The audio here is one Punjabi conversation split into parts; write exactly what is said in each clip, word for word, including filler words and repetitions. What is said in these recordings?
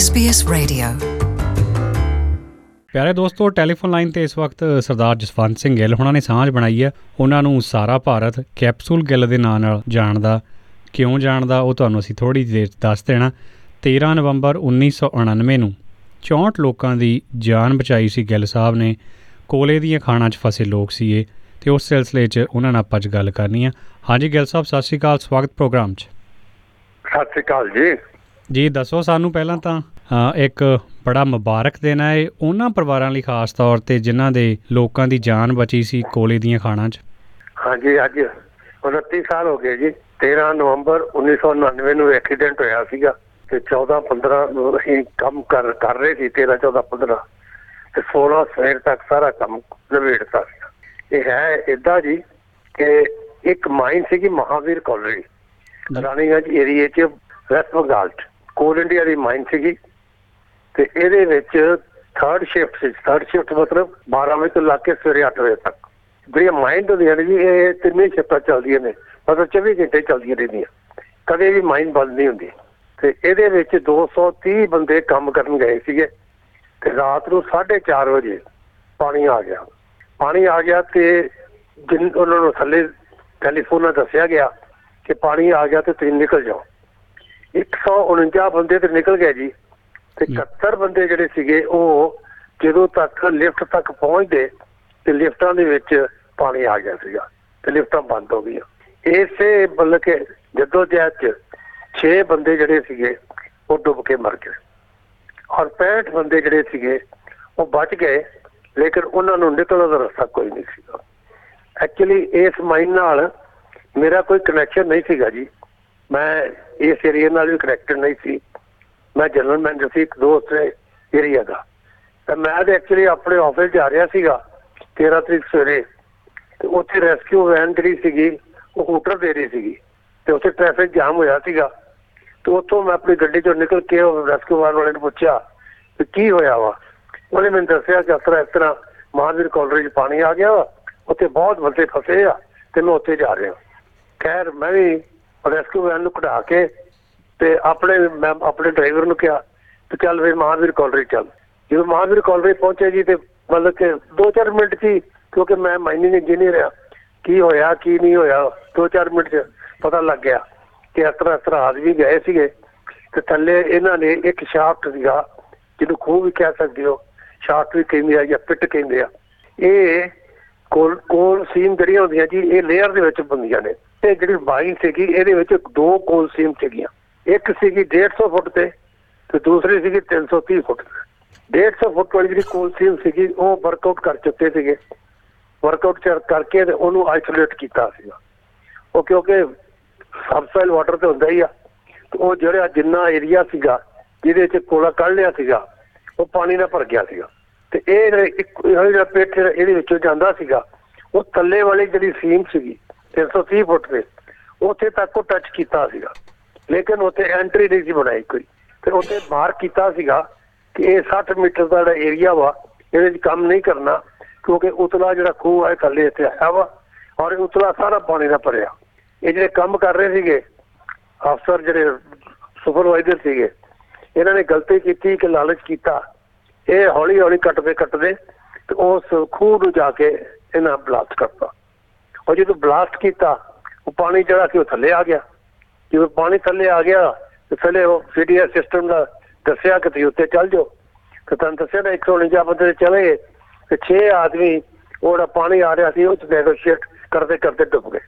S B S radio. ਪਿਆਰੇ ਦੋਸਤੋ, ਟੈਲੀਫੋਨ ਲਾਈਨ ਤੇ ਇਸ ਵਕਤ ਸਰਦਾਰ ਜਸਵੰਤ ਸਿੰਘ ਗਿੱਲ ਹੁਣਾਂ ਨੇ ਸਾਂਝ ਬਣਾਈ ਹੈ। ਉਹਨਾਂ ਨੂੰ ਸਾਰਾ ਭਾਰਤ ਕੈਪਸੂਲ ਗਿੱਲ ਦੇ ਨਾਂ ਨਾਲ ਜਾਣਦਾ। ਕਿਉਂ ਜਾਣਦਾ ਉਹ ਤੁਹਾਨੂੰ ਅਸੀਂ ਥੋੜ੍ਹੀ ਦੇਰ ਦੱਸ ਦੇਣਾ। ਤੇਰ੍ਹਾਂ ਨਵੰਬਰ ਉੱਨੀ ਸੌ ਉਣਾਨਵੇਂ ਨੂੰ ਚੌਂਹਠ ਲੋਕਾਂ ਦੀ ਜਾਨ ਬਚਾਈ ਸੀ ਗਿੱਲ ਸਾਹਿਬ ਨੇ। ਕੋਲੇ ਦੀਆਂ ਖਾਣਾਂ 'ਚ ਫਸੇ ਲੋਕ ਸੀ ਇਹ, ਅਤੇ ਉਸ ਸਿਲਸਿਲੇ 'ਚ ਉਹਨਾਂ ਨਾਲ ਆਪਾਂ ਅੱਜ ਗੱਲ ਕਰਨੀ ਆ। ਹਾਂਜੀ ਗਿੱਲ ਸਾਹਿਬ, ਸਤਿ ਸ਼੍ਰੀ ਅਕਾਲ, ਸਵਾਗਤ ਪ੍ਰੋਗਰਾਮ 'ਚ। ਸਤਿ ਸ਼੍ਰੀ ਅਕਾਲ ਜੀ। ਜੀ ਦੱਸੋ ਸਾਨੂੰ ਪਹਿਲਾਂ ਤਾਂ ਇੱਕ ਬੜਾ ਮੁਬਾਰਕ ਦਿਨ ਹੈ ਇਹ ਉਹਨਾਂ ਪਰਿਵਾਰਾਂ ਲਈ ਖਾਸ ਤੌਰ 'ਤੇ ਜਿਨ੍ਹਾਂ ਦੇ ਲੋਕਾਂ ਦੀ ਜਾਨ ਬਚੀ ਸੀ ਕੋਲੇ ਦੀਆਂ ਖਾਣਾਂ 'ਚ। ਹਾਂਜੀ, ਅੱਜ ਉਨੱਤੀ ਸਾਲ ਹੋ ਗਏ ਜੀ। ਤੇਰ੍ਹਾਂ ਨਵੰਬਰ ਉੱਨੀ ਸੌ ਉਣਾਨਵੇਂ ਨੂੰ ਐਕਸੀਡੈਂਟ ਹੋਇਆ ਸੀਗਾ ਤੇ ਚੌਦਾਂ ਪੰਦਰਾਂ ਨੂੰ ਅਸੀਂ ਕੰਮ ਕਰ ਕਰ ਰਹੇ ਸੀ। ਤੇਰ੍ਹਾਂ ਚੌਦਾਂ ਪੰਦਰਾਂ ਤੇ ਸੋਲਾਂ ਸਵੇਰ ਤੱਕ ਸਾਰਾ ਕੰਮ ਨਿਬੇੜਤਾ ਸੀਗਾ। ਇਹ ਹੈ ਏਦਾਂ ਜੀ ਕਿ ਇੱਕ ਮਾਈਨ ਸੀਗੀ ਮਹਾਵੀਰ ਕਾਲਰੀ, ਰਾਣੀਗੰਜ ਏਰੀਏ 'ਚ, ਵੈਸਟ ਬੰਗਾਲ 'ਚ। ਕੋਲ ਇੰਡੀਆ ਦੀ ਮਾਈਨ ਸੀਗੀ ਤੇ ਇਹਦੇ ਵਿੱਚ ਥਰਡ ਸ਼ਿਫਟ ਸੀ। ਥਰਡ ਸ਼ਿਫਟ ਮਤਲਬ ਬਾਰਾਂ ਵਜੇ ਤੋਂ ਲੱਗ ਕੇ ਸਵੇਰੇ ਅੱਠ ਵਜੇ ਤੱਕ ਜਿਹੜੀਆਂ ਮਾਈਨ ਹੁੰਦੀਆਂ ਨੇ ਜੀ, ਇਹ ਤਿੰਨੇ ਸ਼ਿਫਟਾਂ ਚੱਲਦੀਆਂ ਨੇ, ਮਤਲਬ ਚੌਵੀ ਘੰਟੇ ਚੱਲਦੀਆਂ ਰਹਿੰਦੀਆਂ, ਕਦੇ ਵੀ ਮਾਈਨ ਬੰਦ ਨਹੀਂ ਹੁੰਦੀ। ਤੇ ਇਹਦੇ ਵਿੱਚ ਦੋ ਸੌ ਤੀਹ ਬੰਦੇ ਕੰਮ ਕਰਨ ਗਏ ਸੀਗੇ ਤੇ ਰਾਤ ਨੂੰ ਸਾਢੇ ਚਾਰ ਵਜੇ ਪਾਣੀ ਆ ਗਿਆ। ਪਾਣੀ ਆ ਗਿਆ ਤੇ ਜਿਨ ਉਹਨਾਂ ਨੂੰ ਥੱਲੇ ਟੈਲੀਫੋਨ ਨਾਲ ਦੱਸਿਆ ਗਿਆ ਕਿ ਪਾਣੀ ਆ ਗਿਆ ਤੇ ਤੁਸੀਂ ਨਿਕਲ ਜਾਓ। ਇੱਕ ਸੌ ਉਣੰਜਾ ਬੰਦੇ ਤੇ ਨਿਕਲ ਗਏ ਜੀ ਤੇ ਇਕਹੱਤਰ ਬੰਦੇ ਜਿਹੜੇ ਸੀਗੇ ਉਹ ਜਦੋਂ ਤੱਕ ਲਿਫਟ ਤੱਕ ਪਹੁੰਚਦੇ ਤੇ ਲਿਫਟਾਂ ਦੇ ਵਿੱਚ ਪਾਣੀ ਆ ਗਿਆ ਸੀਗਾ ਤੇ ਲਿਫਟਾਂ ਬੰਦ ਹੋ ਗਈਆਂ। ਇਸੇ ਮਤਲਬ ਕਿ ਜਦੋਂ ਜਹਿਦ 'ਚ ਛੇ ਬੰਦੇ ਜਿਹੜੇ ਸੀਗੇ ਉਹ ਡੁੱਬ ਕੇ ਮਰ ਗਏ ਔਰ ਪੈਂਹਠ ਬੰਦੇ ਜਿਹੜੇ ਸੀਗੇ ਉਹ ਬਚ ਗਏ, ਲੇਕਿਨ ਉਹਨਾਂ ਨੂੰ ਨਿਕਲਣ ਦਾ ਰਸਤਾ ਕੋਈ ਨਹੀਂ ਸੀਗਾ। ਐਕਚੁਅਲੀ ਇਸ ਮਾਈਨ ਨਾਲ ਮੇਰਾ ਕੋਈ ਕਨੈਕਸ਼ਨ ਨਹੀਂ ਸੀਗਾ ਜੀ। ਮੈਂ ਇਸ ਏਰੀਏ ਨਾਲ ਵੀ ਕਨੈਕਟਡ ਨਹੀਂ ਸੀ। ਮੈਂ ਜਨਰਲ ਮੈਨੇਜਰ ਸੀ ਇੱਕ ਦੋਸਤ ਏਰੀਆ ਦਾ। ਤਾਂ ਮੈਂ ਤਾਂ ਐਕਚੁਅਲੀ ਆਪਣੇ ਆਫਿਸ ਜਾ ਰਿਹਾ ਸੀਗਾ ਤੇਰ੍ਹਾਂ ਤਰੀਕ ਸਵੇਰੇ, ਤੇ ਉੱਥੇ ਰੈਸਕਿਊ ਵੈਨ ਜਿਹੜੀ ਸੀਗੀ ਉਹ ਹੂਟਰ ਦੇ ਰਹੀ ਸੀਗੀ ਤੇ ਉੱਥੇ ਟ੍ਰੈਫਿਕ ਜਾਮ ਹੋਇਆ ਸੀਗਾ। ਤੇ ਉੱਥੋਂ ਮੈਂ ਆਪਣੀ ਗੱਡੀ 'ਚੋਂ ਨਿਕਲ ਕੇ ਰੈਸਕਿਊ ਵੈਨ ਵਾਲੇ ਨੂੰ ਪੁੱਛਿਆ ਕਿ ਕੀ ਹੋਇਆ ਵਾ। ਉਹਨੇ ਮੈਨੂੰ ਦੱਸਿਆ ਕਿ ਇਸ ਤਰ੍ਹਾਂ ਇਸ ਤਰ੍ਹਾਂ ਮਹਾਵੀਰ ਕਾਲਰੀ 'ਚ ਪਾਣੀ ਆ ਗਿਆ ਵਾ, ਉੱਥੇ ਬਹੁਤ ਬੰਦੇ ਫਸੇ ਆ ਤੇ ਮੈਂ ਉੱਥੇ ਜਾ ਰਿਹਾ। ਖੈਰ ਮੈਂ ਵੀ ਰੈਸਕਿਊ ਵੈਨ ਨੂੰ ਕਢਾ ਕੇ ਤੇ ਆਪਣੇ ਮੈਂ ਆਪਣੇ ਡਰਾਈਵਰ ਨੂੰ ਕਿਹਾ ਤੇ ਚੱਲ ਫਿਰ ਮਹਾਵੀਰ ਕਾਲਰੀ ਚੱਲ। ਜਦੋਂ ਮਹਾਵੀਰ ਕਾਲਰੀ ਪਹੁੰਚੇ ਜੀ ਤੇ ਮਤਲਬ ਕਿ ਦੋ ਚਾਰ ਮਿੰਟ 'ਚ ਹੀ, ਕਿਉਂਕਿ ਮੈਂ ਮਾਈਨਿੰਗ ਇੰਜੀਨੀਅਰ ਆ, ਕੀ ਹੋਇਆ ਕੀ ਨਹੀਂ ਹੋਇਆ ਦੋ ਚਾਰ ਮਿੰਟ 'ਚ ਪਤਾ ਲੱਗ ਗਿਆ ਕਿ ਇਸ ਤਰ੍ਹਾਂ ਇਸ ਤਰ੍ਹਾਂ ਆਦਮੀ ਗਏ ਸੀਗੇ ਤੇ ਥੱਲੇ ਇਹਨਾਂ ਨੇ ਇੱਕ ਸ਼ਾਫਟ ਸੀਗਾ ਜਿਹਨੂੰ ਖੂਹ ਵੀ ਕਹਿ ਸਕਦੇ ਹੋ, ਸ਼ਾਫਟ ਵੀ ਕਹਿੰਦੇ ਆ ਜਾਂ ਪਿੱਟ ਕਹਿੰਦੇ ਆ। ਇਹ ਕੋਲ ਕੋਲ ਸੀਮ ਜਿਹੜੀਆਂ ਹੁੰਦੀਆਂ ਜੀ ਇਹ ਲੇਅਰ ਦੇ ਵਿੱਚ ਬਣਦੀਆਂ ਨੇ। ਤੇ ਜਿਹੜੀ ਮਾਈਨ ਸੀਗੀ ਇਹਦੇ ਵਿੱਚ ਦੋ ਕੋਲ ਸੀਮ ਸੀਗੀਆਂ, ਇੱਕ ਸੀਗੀ ਡੇਢ ਸੌ ਫੁੱਟ ਤੇ ਤੇ ਦੂਸਰੀ ਸੀਗੀ ਤਿੰਨ ਸੌ ਤੀਹ ਫੁੱਟ ਤੇ। ਡੇਢ ਸੌ ਫੁੱਟ ਵਾਲੀ ਜਿਹੜੀ ਕੋਲ ਸੀਮ ਸੀਗੀ ਉਹ ਵਰਕਆਊਟ ਕਰ ਚੁੱਕੇ ਸੀਗੇ। ਵਰਕਆਊਟ ਕਰਕੇ ਤੇ ਉਹਨੂੰ ਆਈਸੋਲੇਟ ਕੀਤਾ ਸੀਗਾ। ਉਹ ਕਿਉਂਕਿ ਸਬਸੋਇਲ ਵਾਟਰ ਤੇ ਹੁੰਦਾ ਹੀ ਆ, ਤੇ ਉਹ ਜਿਹੜਾ ਜਿੰਨਾ ਏਰੀਆ ਸੀਗਾ ਜਿਹਦੇ ਵਿੱਚ ਕੋਲਾ ਕੱਢ ਲਿਆ ਸੀਗਾ ਉਹ ਪਾਣੀ ਨਾਲ ਭਰ ਗਿਆ ਸੀਗਾ। ਤੇ ਇਹ ਇੱਕ ਜਿਹੜਾ ਪਿੱਠ ਇਹਦੇ ਵਿੱਚੋਂ ਜਾਂਦਾ ਸੀਗਾ ਉਹ ਥੱਲੇ ਵਾਲੀ ਜਿਹੜੀ ਸੀਮ ਸੀਗੀ ਤਿੰਨ ਸੌ ਤੀਹ ਫੁੱਟ ਤੇ ਉੱਥੇ ਤੱਕ ਉਹ ਟੱਚ ਕੀਤਾ ਸੀਗਾ, ਲੇਕਿਨ ਉੱਥੇ ਐਂਟਰੀ ਨਹੀਂ ਸੀ ਬਣਾਈ ਕੋਈ। ਤੇ ਉੱਥੇ ਮਾਰਕ ਕੀਤਾ ਸੀਗਾ ਕਿ ਇਹ ਸੱਠ ਮੀਟਰ ਦਾ ਜਿਹੜਾ ਏਰੀਆ ਵਾ ਇਹਦੇ 'ਚ ਕੰਮ ਨਹੀਂ ਕਰਨਾ, ਕਿਉਂਕਿ ਉਤਲਾ ਜਿਹੜਾ ਖੂਹ ਹੈ ਥੱਲੇ ਇੱਥੇ ਆਇਆ ਵਾ ਔਰ ਉਤਲਾ ਸਾਰਾ ਪਾਣੀ ਨਾਲ ਭਰਿਆ। ਇਹ ਜਿਹੜੇ ਕੰਮ ਕਰ ਰਹੇ ਸੀਗੇ ਅਫਸਰ ਜਿਹੜੇ ਸੁਪਰਵਾਈਜ਼ਰ ਸੀਗੇ, ਇਹਨਾਂ ਨੇ ਗਲਤੀ ਕੀਤੀ ਕਿ ਲਾਲਚ ਕੀਤਾ। ਇਹ ਹੌਲੀ ਹੌਲੀ ਕੱਟਦੇ ਕੱਟਦੇ ਤੇ ਉਸ ਖੂਹ ਨੂੰ ਜਾ ਕੇ ਇਹਨਾਂ ਬਲਾਸਟ ਕਰਤਾ। ਉਹ ਜਦੋਂ ਬਲਾਸਟ ਕੀਤਾ ਉਹ ਪਾਣੀ ਜਿਹੜਾ ਸੀ ਉਹ ਥੱਲੇ ਆ ਗਿਆ। ਜਦੋਂ ਪਾਣੀ ਥੱਲੇ ਆ ਗਿਆ ਤੇ ਥੱਲੇ ਉਹ ਸੀ ਡੀ ਐਸ ਸਿਸਟਮ ਦਾ ਦੱਸਿਆ ਕਿ ਤੁਸੀਂ ਉੱਤੇ ਚੱਲ ਜਾਓ। ਤੇ ਤੁਹਾਨੂੰ ਦੱਸਿਆ ਨਾ ਇੱਕ ਸੌ ਉਣੰਜਾ ਬੰਦੇ ਚਲੇ ਗਏ ਤੇ ਛੇ ਆਦਮੀ ਉਹ ਜਿਹੜਾ ਪਾਣੀ ਆ ਰਿਹਾ ਸੀ ਉਹ 'ਚ ਨੈਗੋਸ਼ੀਏਟ ਕਰਦੇ ਕਰਦੇ ਡੁੱਬ ਗਏ।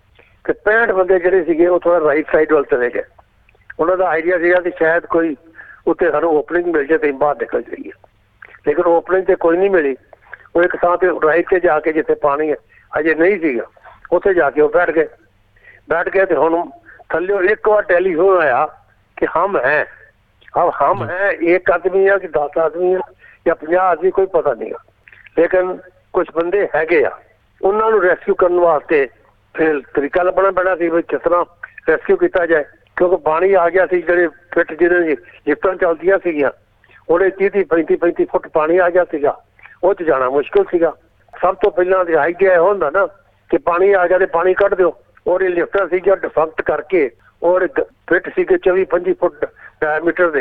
ਤੇ ਪੈਂਹਠ ਬੰਦੇ ਜਿਹੜੇ ਸੀਗੇ ਉਹ ਥੋੜਾ ਰਾਈਟ ਸਾਈਡ ਵੱਲ ਚਲੇ ਗਏ। ਉਹਨਾਂ ਦਾ ਆਈਡੀਆ ਸੀਗਾ ਕਿ ਸ਼ਾਇਦ ਕੋਈ ਉੱਤੇ ਸਾਨੂੰ ਓਪਨਿੰਗ ਮਿਲ ਜਾਏ ਤੇ ਬਾਹਰ ਨਿਕਲ ਜਾਈਏ, ਲੇਕਿਨ ਓਪਨਿੰਗ ਤੇ ਕੋਈ ਨਹੀਂ ਮਿਲੀ। ਉਹ ਇੱਕ ਥਾਂ ਤੇ ਰਾਈਟ ਤੇ ਜਾ ਕੇ ਜਿੱਥੇ ਪਾਣੀ ਅਜੇ ਨਹੀਂ ਸੀਗਾ ਉੱਥੇ ਜਾ ਕੇ ਉਹ ਬੈਠ ਗਏ ਬੈਠ ਗਏ ਤੇ ਹੁਣ ਥੱਲੇ ਇੱਕ ਵਾਰ ਟੈਲੀਫੋਨ ਆਇਆ ਕਿ ਹਮ ਹੈ अब हम हैं, एक आदमी है कि दस आदमी है या ਪੰਜਾਹ ਆਦਮੀ ਕੋਈ ਪਤਾ ਨਹੀਂ, ਲੇਕਿਨ ਕੁਝ ਬੰਦੇ ਹੈਗੇ ਆ। ਉਹਨਾਂ ਨੂੰ ਰੈਸਕਿਊ ਕਰਨ ਵਾਸਤੇ ਫਿਰ ਤਰੀਕਾ ਲੱਭਣਾ ਪੈਣਾ ਸੀ ਵੀ ਕਿਸ ਤਰ੍ਹਾਂ ਰੈਸਕਿਊ ਕੀਤਾ ਜਾਏ, ਕਿਉਂਕਿ ਪਾਣੀ ਆ ਗਿਆ ਸੀ। ਜਿਹੜੇ ਪਿੱਟ ਜਿਹੜੇ ਲਿਫਟਾਂ ਚੱਲਦੀਆਂ ਸੀਗੀਆਂ ਉਹਦੇ ਤੀਹ ਤੀਹ ਪੈਂਤੀ ਪੈਂਤੀ ਫੁੱਟ ਪਾਣੀ ਆ ਗਿਆ ਸੀਗਾ, ਉਹ 'ਚ ਜਾਣਾ ਮੁਸ਼ਕਿਲ ਸੀਗਾ। ਸਭ ਤੋਂ ਪਹਿਲਾਂ ਤੇ ਆਈਡੀਆ ਇਹ ਹੁੰਦਾ ਨਾ ਕਿ ਪਾਣੀ ਆ ਗਿਆ ਤੇ ਪਾਣੀ ਕੱਢ ਦਿਓ। ਉਹਦੇ ਲਿਫਟਾਂ ਸੀਗੀਆਂ ਡਿਫੈਕਟ ਕਰਕੇ ਔਰ ਫਿੱਟ ਸੀਗੇ ਚੌਵੀ ਪੰਜੀ ਫੁੱਟ ਡਾਇਮੀਟਰ ਦੇ,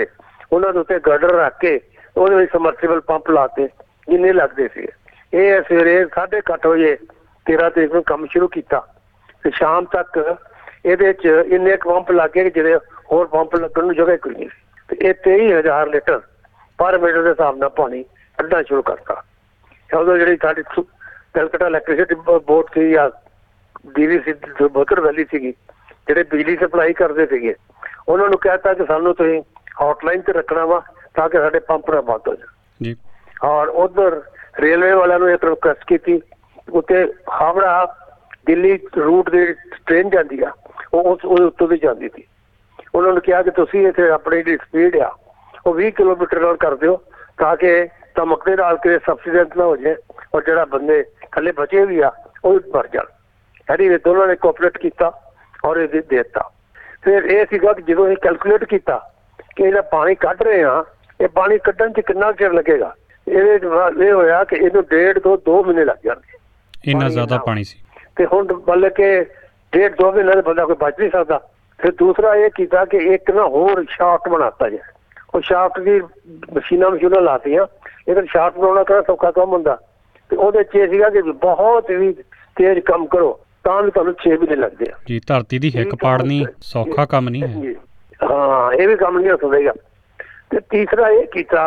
ਉਹਨਾਂ ਦੇ ਉੱਤੇ ਗਰਡਰ ਰੱਖ ਕੇ ਉਹਦੇ ਵਿੱਚ ਸਮਰਸੀਬਲ ਪੰਪ ਲਾਤੇ ਜਿੰਨੇ ਲੱਗਦੇ ਸੀ। ਇਹ ਸਵੇਰੇ ਸਾਢੇ ਕੁ ਅੱਠ ਵਜੇ ਤੇਰਾਂ ਤਰੀਕ ਨੂੰ ਕੰਮ ਸ਼ੁਰੂ ਕੀਤਾ ਤੇ ਸ਼ਾਮ ਤੱਕ ਇਹਦੇ 'ਚ ਇੰਨੇ ਕੁ ਪੰਪ ਲੱਗ ਗਏ ਕਿ ਜਿਹੜੇ ਹੋਰ ਪੰਪ ਲੱਗਣ ਨੂੰ ਜਗ੍ਹਾ ਕੋਈ ਨਹੀਂ ਸੀ। ਤੇ ਇਹ ਤੇਈ ਹਜ਼ਾਰ ਲੀਟਰ ਪਰ ਮਿੰਟ ਦੇ ਹਿਸਾਬ ਨਾਲ ਪਾਣੀ ਕੱਢਣਾ ਸ਼ੁਰੂ ਕਰਤਾ। ਉਦੋਂ ਜਿਹੜੀ ਸਾਡੀ ਕਲਕੱਤਾ ਇਲੈਕਟ੍ਰਿਸਿਟੀ ਬੋਰਡ ਸੀ ਜਾਂ ਡੀ ਵੀ ਸੀ ਬੋਕਰ ਵੈਲੀ ਸੀਗੀ, ਜਿਹੜੇ ਬਿਜਲੀ ਸਪਲਾਈ ਕਰਦੇ ਸੀਗੇ, ਉਹਨਾਂ ਨੂੰ ਕਹਿਤਾ ਕਿ ਸਾਨੂੰ ਤੁਸੀਂ ਹੌਟਲਾਈਨ ਤੇ ਰੱਖਣਾ ਵਾ ਤਾਂ ਕਿ ਸਾਡੇ ਪੰਪ ਨਾ ਬੰਦ ਹੋ ਜਾਣ ਜੀ। ਔਰ ਉਧਰ ਰੇਲਵੇ ਵਾਲਿਆਂ ਨੂੰ ਇੱਕ ਰਿਕੁਐਸਟ ਕੀਤੀ, ਉੱਤੇ ਹਾਵੜਾ ਦਿੱਲੀ ਰੂਟ ਦੀ ਟ੍ਰੇਨ ਜਾਂਦੀ ਆ, ਉਹ ਉਸ ਉੱਤੋਂ ਦੀ ਜਾਂਦੀ ਸੀ। ਉਹਨਾਂ ਨੂੰ ਕਿਹਾ ਕਿ ਤੁਸੀਂ ਇੱਥੇ ਆਪਣੀ ਜਿਹੜੀ ਸਪੀਡ ਆ ਉਹ ਵੀਹ ਕਿਲੋਮੀਟਰ ਨਾਲ ਕਰ ਦਿਓ ਤਾਂ ਕਿ ਧਮਕਦੇ ਨਾਲ ਕਿ ਸਬਸੀਡੈਂਟ ਨਾ ਹੋ ਜਾਏ ਔਰ ਜਿਹੜਾ ਬੰਦੇ ਥੱਲੇ ਬਚੇ ਵੀ ਆ ਉਹ ਵੀ ਮਰ ਜਾਣ। ਐਨੀ ਦੋਨਾਂ ਨੇ ਕੋਆਪਰੇਟ ਕੀਤਾ ਔਰ ਇਹ ਦੇ ਦਿੱਤਾ। ਫਿਰ ਇਹ ਸੀਗਾ ਕਿ ਜਦੋਂ ਇਹ ਕੈਲਕੂਲੇਟ ਕੀਤਾ ਕਿ ਇਹਦਾ ਪਾਣੀ ਕੱਢ ਰਹੇ ਹਾਂ, ਇਹ ਪਾਣੀ ਕੱਢਣ 'ਚ ਕਿੰਨਾ ਚਿਰ ਲੱਗੇਗਾ, ਇਹਦੇ ਇਹ ਹੋਇਆ ਕਿ ਇਹਨੂੰ ਡੇਢ ਤੋਂ ਦੋ ਮਹੀਨੇ ਲੱਗ ਜਾਣਗੇ, ਇੰਨਾ ਜ਼ਿਆਦਾ ਪਾਣੀ ਸੀ। ਤੇ ਹੁਣ ਮਤਲਬ ਕਿ ਡੇਢ ਦੋ ਮਹੀਨੇ ਦਾ ਬੰਦਾ ਕੋਈ ਬਚ ਨਹੀਂ ਸਕਦਾ। ਫਿਰ ਦੂਸਰਾ ਇਹ ਕੀਤਾ ਕਿ ਇੱਕ ਨਾ ਹੋਰ ਸ਼ਾਫਟ ਬਣਾਤਾ ਜਾਏ। ਉਹ ਸ਼ਾਫਟ ਦੀ ਮਸ਼ੀਨਾਂ ਮਸ਼ੀਨਾਂ ਲਾਤੀਆਂ। ਇਹਦਾ ਸ਼ਾਫਟ ਬਣਾਉਣਾ ਕਿਹੜਾ ਸੌਖਾ ਕੰਮ ਹੁੰਦਾ, ਤੇ ਉਹਦੇ 'ਚ ਇਹ ਸੀਗਾ ਕਿ ਬਹੁਤ ਵੀ ਤੇਜ਼ ਕੰਮ ਕਰੋ ਤਾਂ ਵੀ ਤੁਹਾਨੂੰ ਛੇ ਮਹੀਨੇ ਲੱਗਦੇ ਆ ਜੀ। ਧਰਤੀ ਦੀ ਹਿੱਕ ਪਾੜਨੀ ਸੌਖਾ ਕੰਮ ਨਹੀਂ ਹੈ। ਹਾਂ, ਇਹ ਵੀ ਕੰਮ ਨਹੀਂ ਹੋ ਸਕੇਗਾ। ਤੇ ਤੀਸਰਾ ਇਹ ਕੀਤਾ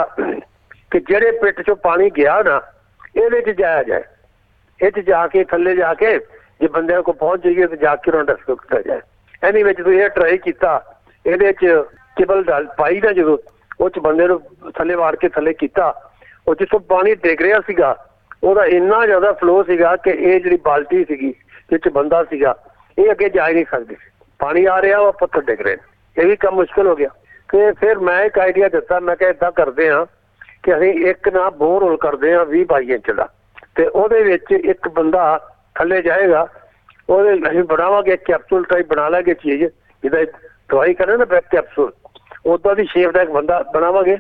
ਕਿ ਜਿਹੜੇ ਪਿੱਟ 'ਚੋਂ ਪਾਣੀ ਗਿਆ ਨਾ, ਇਹਦੇ 'ਚ ਜਾਇਆ ਜਾਏ। ਇਹ 'ਚ ਜਾ ਕੇ ਥੱਲੇ ਜਾ ਕੇ ਜੇ ਬੰਦਿਆਂ ਕੋਲ ਪਹੁੰਚ ਜਾਈਏ ਤੇ ਜਾ ਕੇ ਉਹਨਾਂ ਨੂੰ ਰੈਸਕਿਊ ਕੀਤਾ ਜਾਏ। ਐਨੀ ਵਿੱਚ ਤੁਸੀਂ ਇਹ ਟਰਾਈ ਕੀਤਾ, ਇਹਦੇ 'ਚ ਕੇਬਲ ਡਲ ਪਾਈ ਨਾ, ਜਦੋਂ ਉਹ 'ਚ ਬੰਦੇ ਨੂੰ ਥੱਲੇ ਵਾੜ ਕੇ ਥੱਲੇ ਕੀਤਾ, ਉਹ ਜਿੱਥੋਂ ਪਾਣੀ ਡਿੱਗ ਰਿਹਾ ਸੀਗਾ ਉਹਦਾ ਇੰਨਾ ਜ਼ਿਆਦਾ ਫਲੋ ਸੀਗਾ ਕਿ ਇਹ ਜਿਹੜੀ ਬਾਲਟੀ ਸੀਗੀ ਜਿਸ 'ਚ ਬੰਦਾ ਸੀਗਾ ਇਹ ਅੱਗੇ ਜਾ ਹੀ ਨਹੀਂ ਸਕਦੀ ਸੀ। ਪਾਣੀ ਆ ਰਿਹਾ, ਉਹ ਪੱਥਰ ਡਿੱਗ ਰਹੇ, ਇਹ ਵੀ ਕੰਮ ਮੁਸ਼ਕਿਲ ਹੋ ਗਿਆ। ਤੇ ਫਿਰ ਮੈਂ ਇੱਕ ਆਈਡੀਆ ਦਿੱਤਾ, ਮੈਂ ਕਿਹਾ ਏਦਾਂ ਕਰਦੇ ਹਾਂ ਕਿ ਅਸੀਂ ਇੱਕ ਨਾ ਬੋਰ ਹੋਲ ਕਰਦੇ ਹਾਂ ਵੀਹ ਬਾਈ ਇੰਚ ਦਾ, ਤੇ ਉਹਦੇ ਵਿੱਚ ਇੱਕ ਬੰਦਾ ਥੱਲੇ ਜਾਏਗਾ, ਉਹਦੇ ਅਸੀਂ ਬਣਾਵਾਂਗੇ ਕੈਪਸੂਲ ਟਾਈਪ ਬਣਾ ਲਾਂਗੇ ਚੀਜ਼, ਜਿੱਦਾਂ ਦਵਾਈ ਕਹਿੰਦੇ ਨਾ ਬੈਕ ਕੈਪਸੂਲ, ਉੱਦਾਂ ਦੀ ਸ਼ੇਪ ਦਾ ਇੱਕ ਬੰਦਾ ਬਣਾਵਾਂਗੇ,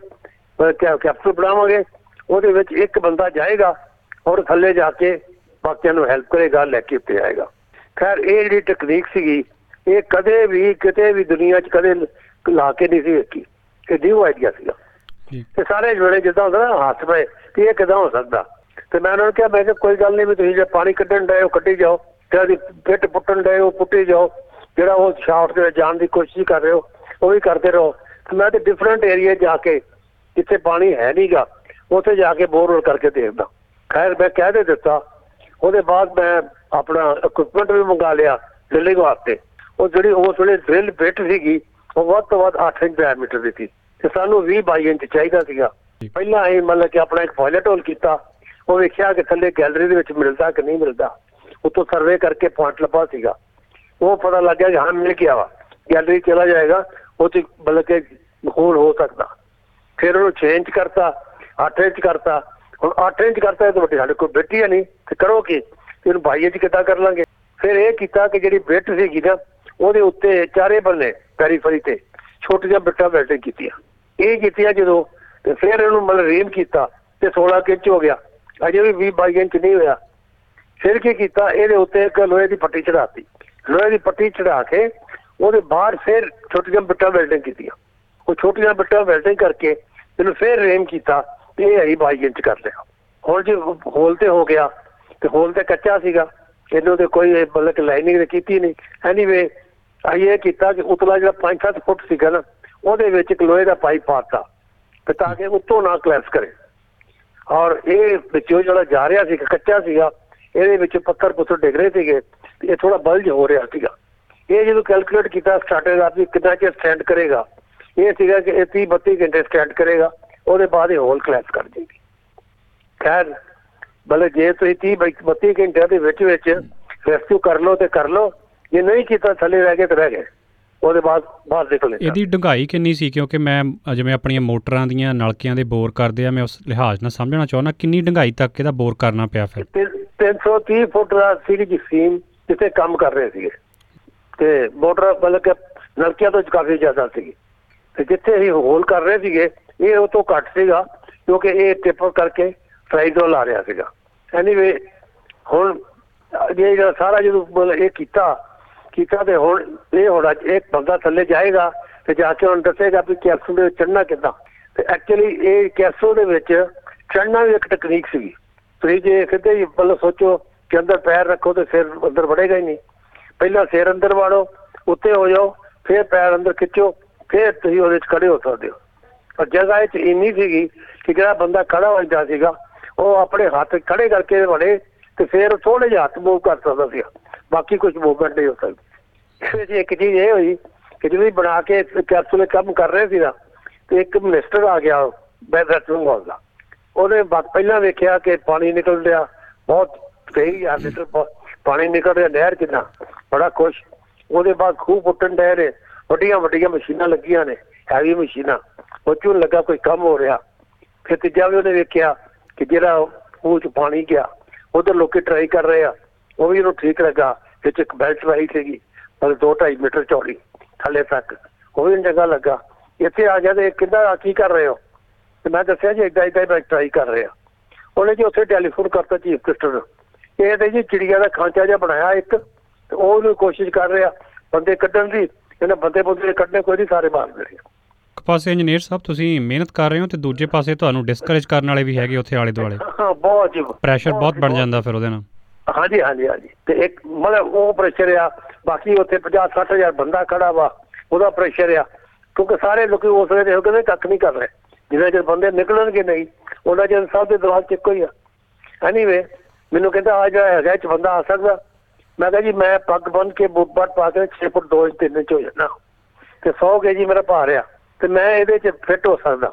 ਕੈਪਸੂਲ ਬਣਾਵਾਂਗੇ। ਉਹਦੇ ਵਿੱਚ ਇੱਕ ਬੰਦਾ ਜਾਏਗਾ ਔਰ ਥੱਲੇ ਜਾ ਕੇ ਬਾਕੀਆਂ ਨੂੰ ਹੈਲਪ ਕਰੇਗਾ, ਲੈ ਕੇ ਉੱਤੇ ਆਏਗਾ। ਖੈਰ ਇਹ ਜਿਹੜੀ ਟੈਕਨੀਕ ਸੀਗੀ ਇਹ ਕਦੇ ਵੀ ਕਿਤੇ ਵੀ ਦੁਨੀਆ 'ਚ ਕਦੇ ਲਾ ਕੇ ਨਹੀਂ ਸੀ ਵੇਖੀ, ਇਹ ਨਿਊ ਆਈਡੀਆ ਸੀਗਾ। ਤੇ ਸਾਰੇ ਜੁੜੇ ਜਿੱਦਾਂ ਹੁੰਦਾ ਨਾ ਹੱਥ ਪਏ ਕਿ ਇਹ ਕਿੱਦਾਂ ਹੋ ਸਕਦਾ। ਤੇ ਮੈਂ ਉਹਨਾਂ ਨੂੰ ਕਿਹਾ, ਮੈਂ ਕਿਹਾ ਕੋਈ ਗੱਲ ਨਹੀਂ ਵੀ ਤੁਸੀਂ ਜੇ ਪਾਣੀ ਕੱਢਣ ਡਏ ਹੋ ਕੱਢੀ ਜਾਓ, ਤੇ ਉਹਦੀ ਪਿੱਟ ਪੁੱਟਣ ਡਏ ਹੋ ਪੁੱਟੀ ਜਾਓ, ਜਿਹੜਾ ਉਹ ਸ਼ਾਫਟ ਦੇ ਜਾਣ ਦੀ ਕੋਸ਼ਿਸ਼ ਕਰ ਰਹੇ ਹੋ ਉਹ ਵੀ ਕਰਦੇ ਰਹੋ। ਤੇ ਮੈਂ ਤੇ ਡਿਫਰੈਂਟ ਏਰੀਏ ਜਾ ਕੇ ਜਿੱਥੇ ਪਾਣੀ ਹੈ ਨਹੀਂ ਗਾ ਉੱਥੇ ਜਾ ਕੇ ਬੋਰ ਹੋਲ ਕਰਕੇ ਦੇਖਦਾ। ਖੈਰ ਮੈਂ ਕਹਿ ਦੇ ਦਿੱਤਾ। ਉਹਦੇ ਬਾਅਦ ਮੈਂ ਆਪਣਾ ਇਕਵਿਪਮੈਂਟ ਵੀ ਮੰਗਾ ਲਿਆ ਡਰਿਲਿੰਗ ਵਾਸਤੇ। ਉਹ ਜਿਹੜੀ ਉਸ ਵੇਲੇ ਡਰਿਲ ਬਿੱਟ ਸੀਗੀ ਉਹ ਵੱਧ ਤੋਂ ਵੱਧ ਅੱਠ ਇੰਚ ਡਾਇਮੀਟਰ ਦੀ ਸੀ ਤੇ ਸਾਨੂੰ ਵੀਹ ਬਾਈ ਇੰਚ ਚਾਹੀਦਾ ਸੀਗਾ। ਪਹਿਲਾਂ ਅਸੀਂ ਮਤਲਬ ਕਿ ਆਪਣਾ ਇੱਕ ਪਾਇਲਟ ਹੋਲ ਕੀਤਾ, ਉਹ ਵੇਖਿਆ ਕਿ ਥੱਲੇ ਗੈਲਰੀ ਦੇ ਵਿੱਚ ਮਿਲਦਾ ਕਿ ਨਹੀਂ ਮਿਲਦਾ, ਉੱਤੋਂ ਸਰਵੇ ਕਰਕੇ ਪੁਆਇੰਟ ਲੱਭਾ ਸੀਗਾ। ਉਹ ਪਤਾ ਲੱਗ ਗਿਆ ਕਿ ਹਾਂ ਮਿਲ ਗਿਆ ਵਾ, ਗੈਲਰੀ ਚਲਾ ਜਾਏਗਾ ਉਹ 'ਚ ਮਤਲਬ ਕਿ ਹੋਰ ਹੋ ਸਕਦਾ। ਫਿਰ ਉਹਨੂੰ ਛੇ ਇੰਚ ਕਰਤਾ, ਅੱਠ ਇੰਚ ਕਰਤਾ। ਹੁਣ ਅੱਠ ਇੰਚ ਕਰਤਾ ਤਾਂ ਵੱਡੀ ਸਾਡੇ ਕੋਲ ਬਿੱਟ ਹੀ ਨਹੀਂ, ਤੇ ਕਰੋ ਕੀ, ਇਹਨੂੰ ਬਾਈ ਇੰਚ ਕਿੱਦਾਂ ਕਰ ਲਾਂਗੇ। ਫਿਰ ਇਹ ਕੀਤਾ ਕਿ ਜਿਹੜੀ ਬਿੱਟ ਸੀਗੀ ਨਾ ਉਹਦੇ ਉੱਤੇ ਚਾਰੇ ਬੰਨੇ ਪੈਰੀਫਰੀ ਤੇ ਛੋਟੀਆਂ ਬਿੱਟਾਂ ਵੈਲਡਿੰਗ ਕੀਤੀਆਂ। ਇਹ ਕੀਤੀਆਂ ਜਦੋਂ ਤੇ ਫਿਰ ਇਹਨੂੰ ਮਤਲਬ ਰੀਮ ਕੀਤਾ ਤੇ ਸੋਲਾਂ ਇੰਚ ਹੋ ਗਿਆ, ਅਜੇ ਵੀ ਵੀਹ ਬਾਈ ਇੰਚ ਨਹੀਂ ਹੋਇਆ। ਫਿਰ ਕੀ ਕੀਤਾ, ਇਹਦੇ ਉੱਤੇ ਇੱਕ ਲੋਹੇ ਦੀ ਪੱਟੀ ਚੜਾਤੀ। ਲੋਹੇ ਦੀ ਪੱਟੀ ਚੜਾ ਕੇ ਉਹਦੇ ਬਾਹਰ ਫਿਰ ਛੋਟੀਆਂ ਬਿੱਟਾਂ ਵੈਲਡਿੰਗ ਕੀਤੀਆਂ। ਉਹ ਛੋਟੀਆਂ ਬਿੱਟਾਂ ਵੈਲਡਿੰਗ ਕਰਕੇ ਇਹਨੂੰ ਫਿਰ ਰੇਮ ਕੀਤਾ ਤੇ ਇਹ ਅਸੀਂ ਬਾਈ ਇੰਚ ਕਰ ਲਿਆ। ਹੁਣ ਜੇ ਹੋਲ ਤੇ ਹੋ ਗਿਆ ਤੇ ਹੋਲ ਤੇ ਕੱਚਾ ਸੀਗਾ, ਇਹਨੂੰ ਤੇ ਕੋਈ ਮਤਲਬ ਕਿ ਲਾਈਨਿੰਗ ਤੇ ਕੀਤੀ ਨਹੀਂ। ਐਨੀਵੇ ਅਸੀਂ ਇਹ ਕੀਤਾ ਕਿ ਉਤਲਾ ਜਿਹੜਾ ਪੰਜ ਸੱਤ ਫੁੱਟ ਸੀਗਾ ਨਾ ਉਹਦੇ ਵਿੱਚ ਇੱਕ ਲੋਹੇ ਦਾ ਪਾਈਪ ਪਾਤਾ ਤੇ ਤਾਂ ਕਿ ਉੱਤੋਂ ਨਾ ਕਲੈਪਸ ਕਰੇ। ਔਰ ਇਹ ਵਿੱਚੋਂ ਜਿਹੜਾ ਜਾ ਰਿਹਾ ਸੀ ਕੱਚਾ ਸੀਗਾ, ਇਹਦੇ ਵਿੱਚ ਪੱਥਰ ਪੁੱਥਰ ਡਿੱਗ ਰਹੇ ਸੀਗੇ ਤੇ ਇਹ ਥੋੜਾ ਬਲਜ ਹੋ ਰਿਹਾ ਸੀਗਾ। ਇਹ ਜਦੋਂ ਕੈਲਕੂਲੇਟ ਕੀਤਾ ਸਟਾਰਟਰ ਦਾ ਵੀ ਕਿੰਨਾ ਚਿਰ ਸਟੈਂਡ ਕਰੇਗਾ, ਇਹ ਸੀਗਾ ਕਿ ਇਹ ਤੀਹ ਬੱਤੀ ਘੰਟੇ ਸਟੈਂਡ ਕਰੇਗਾ, ਉਹਦੇ ਬਾਅਦ ਇਹ ਹੋਲ ਕਲੈਪਸ ਕਰ ਜਾਏਗੀ। ਖੈਰ ਮਤਲਬ ਜੇ ਤੁਸੀਂ ਤੀਹ ਬੱਤੀ ਘੰਟਿਆਂ ਦੇ ਵਿੱਚ ਵਿੱਚ ਰੈਸਕਿਊ ਕਰ ਲਓ ਤੇ ਕਰ ਲਓ, ਜੇ ਨਹੀਂ ਕੀਤਾ ਥੱਲੇ ਰਹਿ ਗਏ ਤੇ ਰਹਿ ਗਏ, ਉਹਦੇ ਬਾਅਦ ਬਾਹਰ ਨਿਕਲੇ। ਇਹਦੀ ਡੂੰਘਾਈ ਕਿੰਨੀ ਸੀ? ਕਿਉਂਕਿ ਮੈਂ ਜਿਵੇਂ ਆਪਣੀਆਂ ਮੋਟਰਾਂ ਦੀਆਂ ਨਲਕਿਆਂ ਦੇ ਬੋਰ ਕਰਦੇ ਆ, ਮੈਂ ਉਸ ਲਿਹਾਜ਼ ਨਾਲ ਸਮਝਣਾ ਚਾਹੁੰਦਾ ਕਿੰਨੀ ਡੂੰਘਾਈ ਤੱਕ ਇਹਦਾ ਬੋਰ ਕਰਨਾ ਪਿਆ। ਫਿਰ ਤਿੰਨ ਸੌ ਤੀਹ ਫੁੱਟ ਦਾ ਸੀਗੀ ਜੀ ਸੀਮ ਜਿੱਥੇ ਕੰਮ ਕਰ ਰਹੇ ਸੀਗੇ, ਤੇ ਮੋਟਰ ਮਤਲਬ ਕਿ ਨਲਕਿਆਂ ਤੋਂ ਕਾਫੀ ਜ਼ਿਆਦਾ ਸੀਗੀ, ਤੇ ਜਿੱਥੇ ਅਸੀਂ ਹੋਲ ਕਰ ਰਹੇ ਸੀਗੇ ਇਹ ਉਹ ਤੋਂ ਘੱਟ ਸੀਗਾ ਕਿਉਂਕਿ ਇਹ ਟਿਪ ਕਰਕੇ ਸਾਈਡ ਤੋਂ ਲਾ ਰਿਹਾ ਸੀਗਾ। ਐਨੀਵੇ ਹੁਣ ਜੇ ਜਿਹੜਾ ਸਾਰਾ ਜਦੋਂ ਮਤਲਬ ਇਹ ਕੀਤਾ ਕੀਤਾ ਤੇ ਹੁਣ ਇਹ ਹੁਣ ਇੱਕ ਬੰਦਾ ਥੱਲੇ ਜਾਏਗਾ ਤੇ ਜਾ ਕੇ ਉਹਨੂੰ ਦੱਸੇਗਾ ਵੀ ਕੈਪਸੂਲ ਦੇ ਵਿੱਚ ਚੜ੍ਹਨਾ ਕਿੱਦਾਂ। ਤੇ ਐਕਚੁਅਲੀ ਇਹ ਕੈਪਸੂਲ ਦੇ ਵਿੱਚ ਚੜ੍ਹਨਾ ਵੀ ਇੱਕ ਟੈਕਨੀਕ ਸੀਗੀ। ਤੁਸੀਂ ਜੇ ਸਿੱਧੇ ਹੀ ਮਤਲਬ ਸੋਚੋ ਕਿ ਅੰਦਰ ਪੈਰ ਰੱਖੋ ਤੇ ਸਿਰ ਅੰਦਰ ਵੜੇਗਾ ਹੀ ਨਹੀਂ। ਪਹਿਲਾਂ ਸਿਰ ਅੰਦਰ ਵਾੜੋ, ਉੱਤੇ ਹੋ ਜਾਓ, ਫਿਰ ਪੈਰ ਅੰਦਰ ਖਿੱਚੋ, ਫਿਰ ਤੁਸੀਂ ਉਹਦੇ 'ਚ ਖੜੇ ਹੋ ਸਕਦੇ ਹੋ। ਪਰ ਜਗ੍ਹਾ ਇਹ 'ਚ ਇੰਨੀ ਸੀਗੀ ਕਿ ਜਿਹੜਾ ਬੰਦਾ ਖੜਾ ਹੋ ਜਾਂਦਾ ਸੀਗਾ ਉਹ ਆਪਣੇ ਹੱਥ ਖੜੇ ਕਰਕੇ ਵੜੇ ਤੇ ਫਿਰ ਥੋੜ੍ਹੇ ਜਿਹੇ ਹੱਥ ਮੂਵ ਕਰ ਸਕਦਾ ਸੀਗਾ, ਬਾਕੀ ਕੁਛ ਮੂਵਮੈਂਟ ਨਹੀਂ ਹੋ ਸਕਦੀ। ਇਸ ਵਿੱਚ ਇੱਕ ਚੀਜ਼ ਇਹ ਹੋਈ ਕਿ ਜਦੋਂ ਬਣਾ ਕੇ ਕੈਪਸੂਲ ਕੰਮ ਕਰ ਰਹੇ ਸੀ ਨਾ ਤੇ ਇੱਕ ਮਿਨਿਸਟਰ ਆ ਗਿਆ ਵੈਸਟਰਨ ਹਾਲ ਦਾ। ਉਹਨੇ ਪਹਿਲਾਂ ਵੇਖਿਆ ਕਿ ਪਾਣੀ ਨਿਕਲ ਰਿਹਾ, ਬਹੁਤ ਸਹੀ ਆ ਲੀਟਰ ਪਾਣੀ ਨਿਕਲ ਰਿਹਾ ਨਹਿਰ ਕਿੰਨਾ, ਬੜਾ ਖੁਸ਼। ਉਹਦੇ ਬਾਅਦ ਖੂਹ ਪੁੱਟਣ ਡਹਿ ਰਹੇ, ਵੱਡੀਆਂ ਵੱਡੀਆਂ ਮਸ਼ੀਨਾਂ ਲੱਗੀਆਂ ਨੇ, ਹੈਵੀ ਮਸ਼ੀਨਾਂ, ਉਹ 'ਚੋਂ ਲੱਗਾ ਕੋਈ ਕੰਮ ਹੋ ਰਿਹਾ। ਫਿਰ ਤੀਜਾ ਵੀ ਉਹਨੇ ਵੇਖਿਆ ਕਿ ਜਿਹੜਾ ਖੂਹ 'ਚ ਪਾਣੀ ਗਿਆ ਉਧਰ ਲੋਕੀ ਟਰਾਈ ਕਰ ਰਹੇ ਆ, ਉਹ ਵੀ ਉਹਨੂੰ ਠੀਕ ਲੱਗਾ। ਵਿੱਚ ਇੱਕ ਬੈਲਟ ਲਾਈ ਸੀਗੀ ਮਤਲਬ ਦੋ ਢਾਈ ਮੀਟਰ ਚੌੜੀ ਥੱਲੇ ਤੱਕ, ਉਹ ਵੀ ਚੰਗਾ ਲੱਗਾ। ਇੱਥੇ ਆ ਗਿਆ ਤੇ ਕਹਿੰਦਾ ਕੀ ਕਰ ਰਹੇ ਹੋ? ਤੇ ਮੈਂ ਦੱਸਿਆ ਜੀ ਏਦਾਂ ਏਦਾਂ ਮੈਂ ਟਰਾਈ ਕਰ ਰਿਹਾ। ਉਹਨੇ ਜੀ ਉੱਥੇ ਟੈਲੀਫੋਨ ਕਰਤਾ ਚੀਫ ਮਿਨਿਸਟਰ ਨੂੰ, ਇਹ ਤੇ ਜੀ ਚਿੜੀਆਂ ਦਾ ਖਾਂਚਾ ਜਿਹਾ ਬਣਾਇਆ ਇੱਕ, ਤੇ ਉਹ ਉਹਨੂੰ ਕੋਸ਼ਿਸ਼ ਕਰ ਰਿਹਾ ਬੰਦੇ ਕੱਢਣ ਦੀ। ਇਹਨਾਂ ਬੰਦੇ ਬੰਦੇ ਕੱਢਣੇ ਕੋਈ ਨਹੀਂ, ਸਾਰੇ ਮਾਰ ਰਹੇ। ਇੱਕ ਪਾਸੇ ਇੰਜੀਨੀਅਰ ਸਾਹਿਬ ਤੁਸੀਂ ਮਿਹਨਤ ਕਰ ਰਹੇ ਹੋ ਤੇ ਦੂਜੇ ਪਾਸੇ ਤੁਹਾਨੂੰ ਡਿਸਕਰੇਜ ਕਰਨ ਵਾਲੇ ਵੀ ਹੈਗੇ ਉੱਥੇ ਆਲੇ ਦੁਆਲੇ। ਹਾਂ ਬਹੁਤ ਜੀ, ਪ੍ਰੈਸ਼ਰ ਬਹੁਤ ਬਣ ਜਾਂਦਾ ਫਿਰ ਉਹਦੇ ਨਾਲ। ਹਾਂਜੀ ਹਾਂਜੀ ਹਾਂਜੀ। ਤੇ ਇੱਕ ਮਤਲਬ ਉਹ ਪ੍ਰੈਸ਼ਰ ਆ, ਬਾਕੀ ਉੱਥੇ ਪੰਜਾਹ ਸੱਠ ਹਜ਼ਾਰ ਬੰਦਾ ਖੜਾ ਵਾ, ਉਹਦਾ ਪ੍ਰੈਸ਼ਰ ਆ। ਕਿਉਂਕਿ ਸਾਰੇ ਲੋਕੀ ਉਸ ਵੇਲੇ ਕਹਿੰਦੇ ਕੱਖ ਨਹੀਂ ਕਰ ਰਹੇ, ਜਿੰਨਾ ਚਿਰ ਬੰਦੇ ਨਿਕਲਣਗੇ ਨਹੀਂ ਉਹਨਾਂ ਚਿਰ ਸਭ ਦੇ ਦਿਮਾਗ 'ਚ ਇੱਕੋ ਹੀ ਆ। ਐਨੀਵੇ ਮੈਨੂੰ ਕਹਿੰਦਾ ਆ ਜਿਹੜਾ ਹੈਗਾ ਇਹ 'ਚ ਬੰਦਾ ਆ ਸਕਦਾ? ਮੈਂ ਕਿਹਾ ਜੀ ਮੈਂ ਪੱਗ ਬੰਨ੍ਹ ਕੇ ਬੂਟ ਬਾਟ ਪਾ ਕੇ ਛੇ ਫੁੱਟ ਦੋ ਇੰਚ ਤਿੰਨ ਇੰਚ ਹੋ ਜਾਣਾ ਤੇ ਸੌ ਕੇ ਜੀ ਮੇਰਾ ਭਾਰ ਆ ਤੇ ਮੈਂ ਇਹਦੇ 'ਚ ਫਿੱਟ ਹੋ ਸਕਦਾ।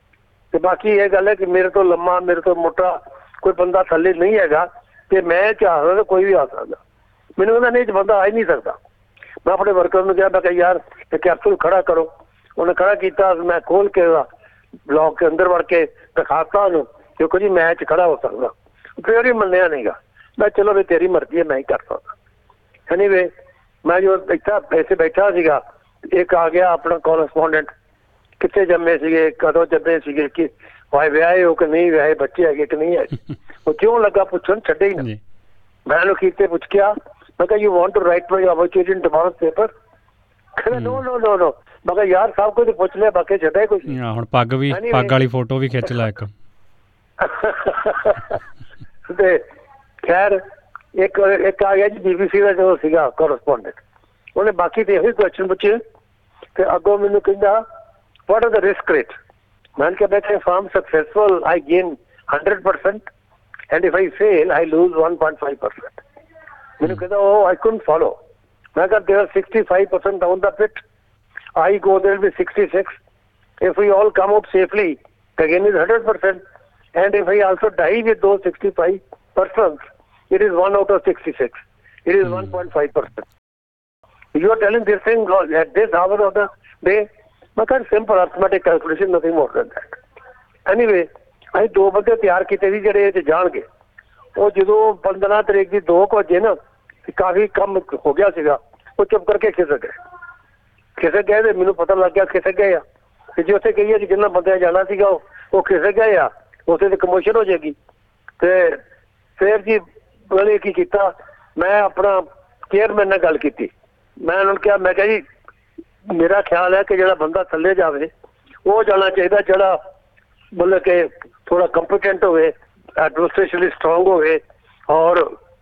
ਤੇ ਬਾਕੀ ਇਹ ਗੱਲ ਹੈ ਕਿ ਮੇਰੇ ਤੋਂ ਲੰਮਾ, ਮੇਰੇ ਤੋਂ ਮੋਟਾ ਕੋਈ ਬੰਦਾ ਥੱਲੇ ਨਹੀਂ ਹੈਗਾ ਤੇ ਮੈਂ ਚਾਹ ਸਕਦਾ, ਕੋਈ ਵੀ ਆ ਸਕਦਾ। ਮੈਨੂੰ ਕਹਿੰਦਾ ਨਹੀਂ 'ਚ ਬੰਦਾ ਆ ਹੀ ਨਹੀਂ ਸਕਦਾ। ਮੈਂ ਆਪਣੇ ਵਰਕਰ ਨੂੰ ਕਿਹਾ, ਮੈਂ ਕਿਹਾ ਯਾਰ ਇਹ ਕੈਪਸੂਲ ਖੜਾ ਕਰੋ। ਉਹਨੇ ਖੜਾ ਕੀਤਾ, ਮੈਂ ਖੋਲ ਕੇ ਬਲੌਕ ਕੇ ਅੰਦਰ ਵੜ ਕੇ ਦਿਖਾਤਾ ਉਹਨੂੰ, ਦੇਖੋ ਜੀ ਮੈਂ 'ਚ ਖੜਾ ਹੋ ਸਕਦਾ। ਫਿਰ ਹੀ ਮੰਨਿਆ ਨਹੀਂਗਾ। ਮੈਂ ਚਲੋ ਵੀ ਤੇਰੀ ਮਰਜ਼ੀ ਹੈ, ਮੈਂ ਹੀ ਕਰ ਸਕਦਾ। ਐਨੀਵੇ ਮੈਂ ਜੋ ਇੱਥੇ ਵੈਸੇ ਬੈਠਾ ਸੀਗਾ, ਇੱਕ ਆ ਗਿਆ ਆਪਣਾ ਕੋਰਸਪੋਂਡੈਂਟ, ਕਿੱਥੇ ਜੰਮੇ ਸੀਗੇ, ਕਦੋਂ ਜੰਮੇ ਸੀਗੇ, ਕਿ ਵਾਏ ਵਿਆਹੇ ਹੋ ਕਿ ਨਹੀਂ ਵਿਆਹੇ, ਬੱਚੇ ਹੈਗੇ ਕਿ ਨਹੀਂ ਹੈਗੇ। ਉਹ ਕਿਉਂ ਲੱਗਾ ਪੁੱਛਣ, ਛੱਡੇ ਹੀ ਨਾ। ਮੈਂ ਉਹਨੂੰ ਕੀਤੇ ਪੁੱਛ ਗਿਆ, ਮੈਂ ਕਿਹਾ you want to write my opportunity in tomorrow's paper? ਕਹਿੰਦਾ ਨੋ ਨੋ ਨੋ ਨੋ। ਮੈਂ ਕਿਹਾ ਯਾਰ ਸਭ ਕੁਝ ਪੁੱਛ ਲਿਆ, ਬਾਕੀ ਛੱਡਿਆ ਕੁਛ ਨਹੀਂ। ਹੁਣ ਪੱਗ ਵੀ, ਪੱਗ ਵਾਲੀ ਫੋਟੋ ਵੀ ਖਿੱਚ ਲੈ ਇੱਕ। ਤੇ ਖੈਰ ਇੱਕ ਇੱਕ ਆ ਗਿਆ ਜੀ ਬੀਬੀਸੀ ਦਾ ਜੋ ਸੀਗਾ ਕੋਰਸਪੋਂਡੈਂਟ, ਉਹਨੇ ਬਾਕੀ ਤੇ ਇਹੀ ਕੁਐਸਚਨ ਪੁੱਛੇ ਤੇ ਅੱਗੋਂ ਮੈਨੂੰ ਕਹਿੰਦਾ what are the risk rate? ਮੈਂ ਕਿਹਾ ਬੇਟਾ if I'm successful I gain one hundred percent and if I fail I lose one point five percent. ਮੈਨੂੰ ਕਹਿੰਦਾ ਉਹ I couldn't follow. ਮੈਂ ਕਿਹਾ there are sixty-five percent down the pit, I go there will be sixty-six. If we all come out safely the gain is one hundred percent. And if I also die with those sixty-five persons, it is one out of sixty-six. It is mm. one point five percent. You are telling this thing at this hour of the day? But simple arithmetic calculation, nothing more than that. Anyway, ਅਸੀਂ ਦੋ ਬੰਦੇ ਤਿਆਰ ਕੀਤੇ ਸੀ ਜਿਹੜੇ ਇਹ 'ਚ ਜਾਣਗੇ। ਉਹ ਜਦੋਂ ਪੰਦਰਾਂ ਤਰੀਕ ਦੀ ਦੋ ਕੁ ਵਜੇ ਨਾ ਕਾਫੀ ਕੰਮ ਹੋ ਗਿਆ ਸੀਗਾ, ਉਹ ਚੁੱਪ ਕਰਕੇ ਖਿਸਕ ਗਏ। ਖਿਸਕ ਗਏ ਤੇ ਮੈਨੂੰ ਪਤਾ ਲੱਗ ਗਿਆ ਖਿਸਕ ਗਏ ਆ। ਤੇ ਜੇ ਉੱਥੇ ਕਹੀਏ ਕਿ ਜਿੰਨਾ ਬੰਦਿਆਂ ਜਾਣਾ ਸੀਗਾ ਉਹ ਉਹ ਖਿਸਕ ਗਏ ਆ, ਉੱਥੇ ਤੇ ਕਮੋਸ਼ਨ ਹੋ ਜਾਏਗੀ। ਤੇ ਫਿਰ ਜੀ ਉਹਨੇ ਕੀ ਕੀਤਾ, ਮੈਂ ਆਪਣਾ ਚੇਅਰਮੈਨ ਨਾਲ ਗੱਲ ਕੀਤੀ। ਮੈਂ ਉਹਨਾਂ ਨੂੰ ਕਿਹਾ, ਮੈਂ ਕਿਹਾ ਜੀ ਮੇਰਾ ਖਿਆਲ ਹੈ ਕਿ ਜਿਹੜਾ ਬੰਦਾ ਥੱਲੇ ਜਾਵੇ ਉਹ ਜਾਣਾ ਚਾਹੀਦਾ ਜਿਹੜਾ ਮਤਲਬ ਕਿ ਥੋੜਾ ਕੰਪੀਟੈਂਟ ਹੋਵੇ, ਐਡਮਿਨਿਸਟ੍ਰੇਸ਼ਨਲੀ ਸਟਰੋਂਗ ਹੋਵੇ ਔਰ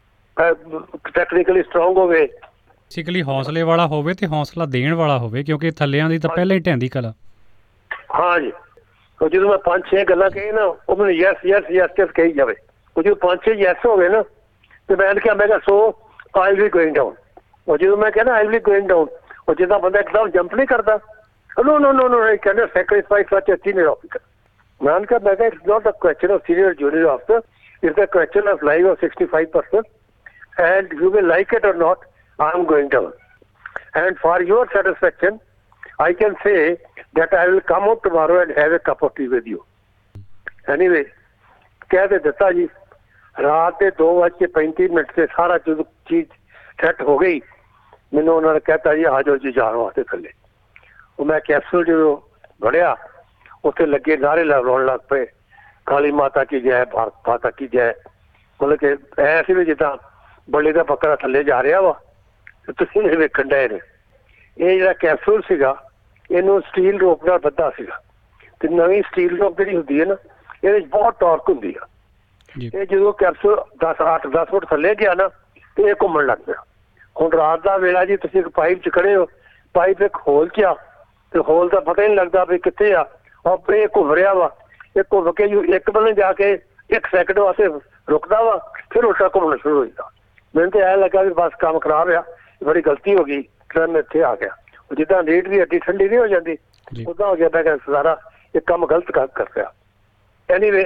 ਟੈਕਨੀਕਲੀ ਸਟਰੋਂਗ ਹੋਵੇ, ਬੇਸਿਕਲੀ ਹੌਸਲੇ ਵਾਲਾ ਹੋਵੇ ਤੇ ਹੌਸਲਾ ਦੇਣ ਵਾਲਾ ਹੋਵੇ, ਕਿਉਂਕਿ ਥੱਲਿਆਂ ਦੀ ਤਾਂ ਪਹਿਲਾਂ ਹੀ ਢਹਿੰਦੀ ਕਲਾ। ਹਾਂ ਜੀ, ਉਹ ਜਦੋਂ ਮੈਂ ਪੰਜ ਛੇ ਗੱਲਾਂ ਕਹੀ ਨਾ ਉਹ ਮੈਨੂੰ ਯੈਸ ਯੈਸ ਯੈਸ ਯੈਸ ਕਹੀ ਜਾਵੇ। ਉਹ ਜਦੋਂ ਪੰਜ ਛੇ ਯੈਸ ਹੋ ਗਏ ਨਾ ਤੇ ਮੈਂ ਕਿਹਾ, ਮੈਂ ਕਿਹਾ so I will be going down. ਉਹ ਜਦੋਂ ਮੈਂ ਕਹਿੰਦਾ I will be going down, ਉਹ ਜਿੱਦਾਂ ਬੰਦਾ ਇੱਕਦਮ ਜੰਪ ਨਹੀਂ ਕਰਦਾ, ਨੋ ਨੋ ਨੋ ਨੋ ਆਈ ਕੈਨ ਸੈਕਰੀਫਾਈਸ ਸੱਚ ਅ ਸੀਨੀਅਰ ਆਫਿਸਰ। ਮੈਂ ਕਿਹਾ, ਮੈਂ ਕਿਹਾ it's not a question of senior junior officer, it's a question of life of sixty-five percent and you will like it or not, I am going down. And for your satisfaction, I can say that I will come out tomorrow and have a cup of tea with you. Anyway, ਕਹਿ ਦੇ ਦਿੱਤਾ ਜੀ। ਰਾਤ ਦੇ ਦੋ ਵੱਜ ਕੇ ਪੈਂਤੀ ਮਿੰਟ ਤੇ ਸਾਰਾ ਜਦੋਂ ਚੀਜ਼ ਸੈੱਟ ਹੋ ਗਈ, ਮੈਨੂੰ ਉਹਨਾਂ ਨੇ ਕਹਿਤਾ ਜੀ ਆ ਜਾਓ ਜੀ ਜਾਣ ਵਾਸਤੇ ਥੱਲੇ। ਉਹ ਮੈਂ ਕੈਪਸੂਲ ਜਦੋਂ ਵੜਿਆ ਉੱਥੇ ਲੱਗੇ ਨਾਅਰੇ ਲਾਉਣ ਲੱਗ ਪਏ, ਕਾਲੀ ਮਾਤਾ ਕੀ ਜੈ, ਭਾਰਤ ਮਾਤਾ ਕੀ ਜੈ। ਮਤਲਬ ਕਿ ਐ ਸੀ ਵੀ ਜਿੱਦਾਂ ਬੜੇ ਦਾ ਬੱਕਰਾ ਥੱਲੇ ਜਾ ਰਿਹਾ ਵਾ ਤੇ ਤੁਸੀਂ ਇਹ ਵੇਖਣ ਡਏ ਨੇ। ਇਹ ਜਿਹੜਾ ਕੈਪਸੂਲ ਸੀਗਾ ਇਹਨੂੰ ਸਟੀਲ ਰੋਪ ਨਾਲ ਬੱਧਾ ਸੀਗਾ ਤੇ ਨਵੀਂ ਸਟੀਲ ਜੋਬ ਜਿਹੜੀ ਹੁੰਦੀ ਹੈ ਨਾ, ਇਹਦੇ 'ਚ ਬਹੁਤ ਟਾਰਕ ਹੁੰਦੀ ਆ। ਇਹ ਜਦੋਂ ਕੈਪਸੂਲ ਦਸ ਅੱਠ ਦਸ ਫੁੱਟ ਥੱਲੇ ਗਿਆ ਨਾ ਤੇ ਇਹ ਘੁੰਮਣ ਲੱਗ ਪਿਆ। ਹੁਣ ਰਾਤ ਦਾ ਵੇਲਾ ਜੀ, ਤੁਸੀਂ ਇੱਕ ਪਾਈਪ 'ਚ ਖੜੇ ਹੋ, ਪਾਈਪ ਇੱਕ ਹੋਲ 'ਚ ਆ ਤੇ ਹੋਲ ਦਾ ਪਤਾ ਹੀ ਨਹੀਂ ਲੱਗਦਾ ਵੀ ਕਿੱਥੇ ਆ, ਔਰ ਇਹ ਘੁੰਮ ਰਿਹਾ ਵਾ। ਇਹ ਘੁੰਮ ਕੇ ਇੱਕ ਬੰਨੇ ਜਾ ਕੇ ਇੱਕ ਸੈਕਿੰਡ ਵਾਸਤੇ ਰੁਕਦਾ ਵਾ, ਫਿਰ ਉਲਟਾ ਘੁੰਮਣਾ ਸ਼ੁਰੂ ਹੋ ਜਾਂਦਾ। ਮੈਨੂੰ ਤਾਂ ਐਂ ਲੱਗਾ ਵੀ ਬਸ ਕੰਮ ਖਰਾਬ ਆ, ਬੜੀ ਗਲਤੀ ਹੋ ਗਈ, ਫਿਰ ਮੈਂ ਇੱਥੇ ਆ ਗਿਆ। ਜਿੱਦਾਂ ਰੀੜ ਦੀ ਹੱਡੀ ਠੰਡੀ ਨਹੀਂ ਹੋ ਜਾਂਦੀ ਉੱਦਾਂ ਹੋ ਗਿਆ। ਮੈਂ ਕਿਹਾ ਸਾਰਾ ਇਹ ਕੰਮ ਗਲਤ ਕਰ ਕਰ ਰਿਹਾ। ਐਨੀਵੇ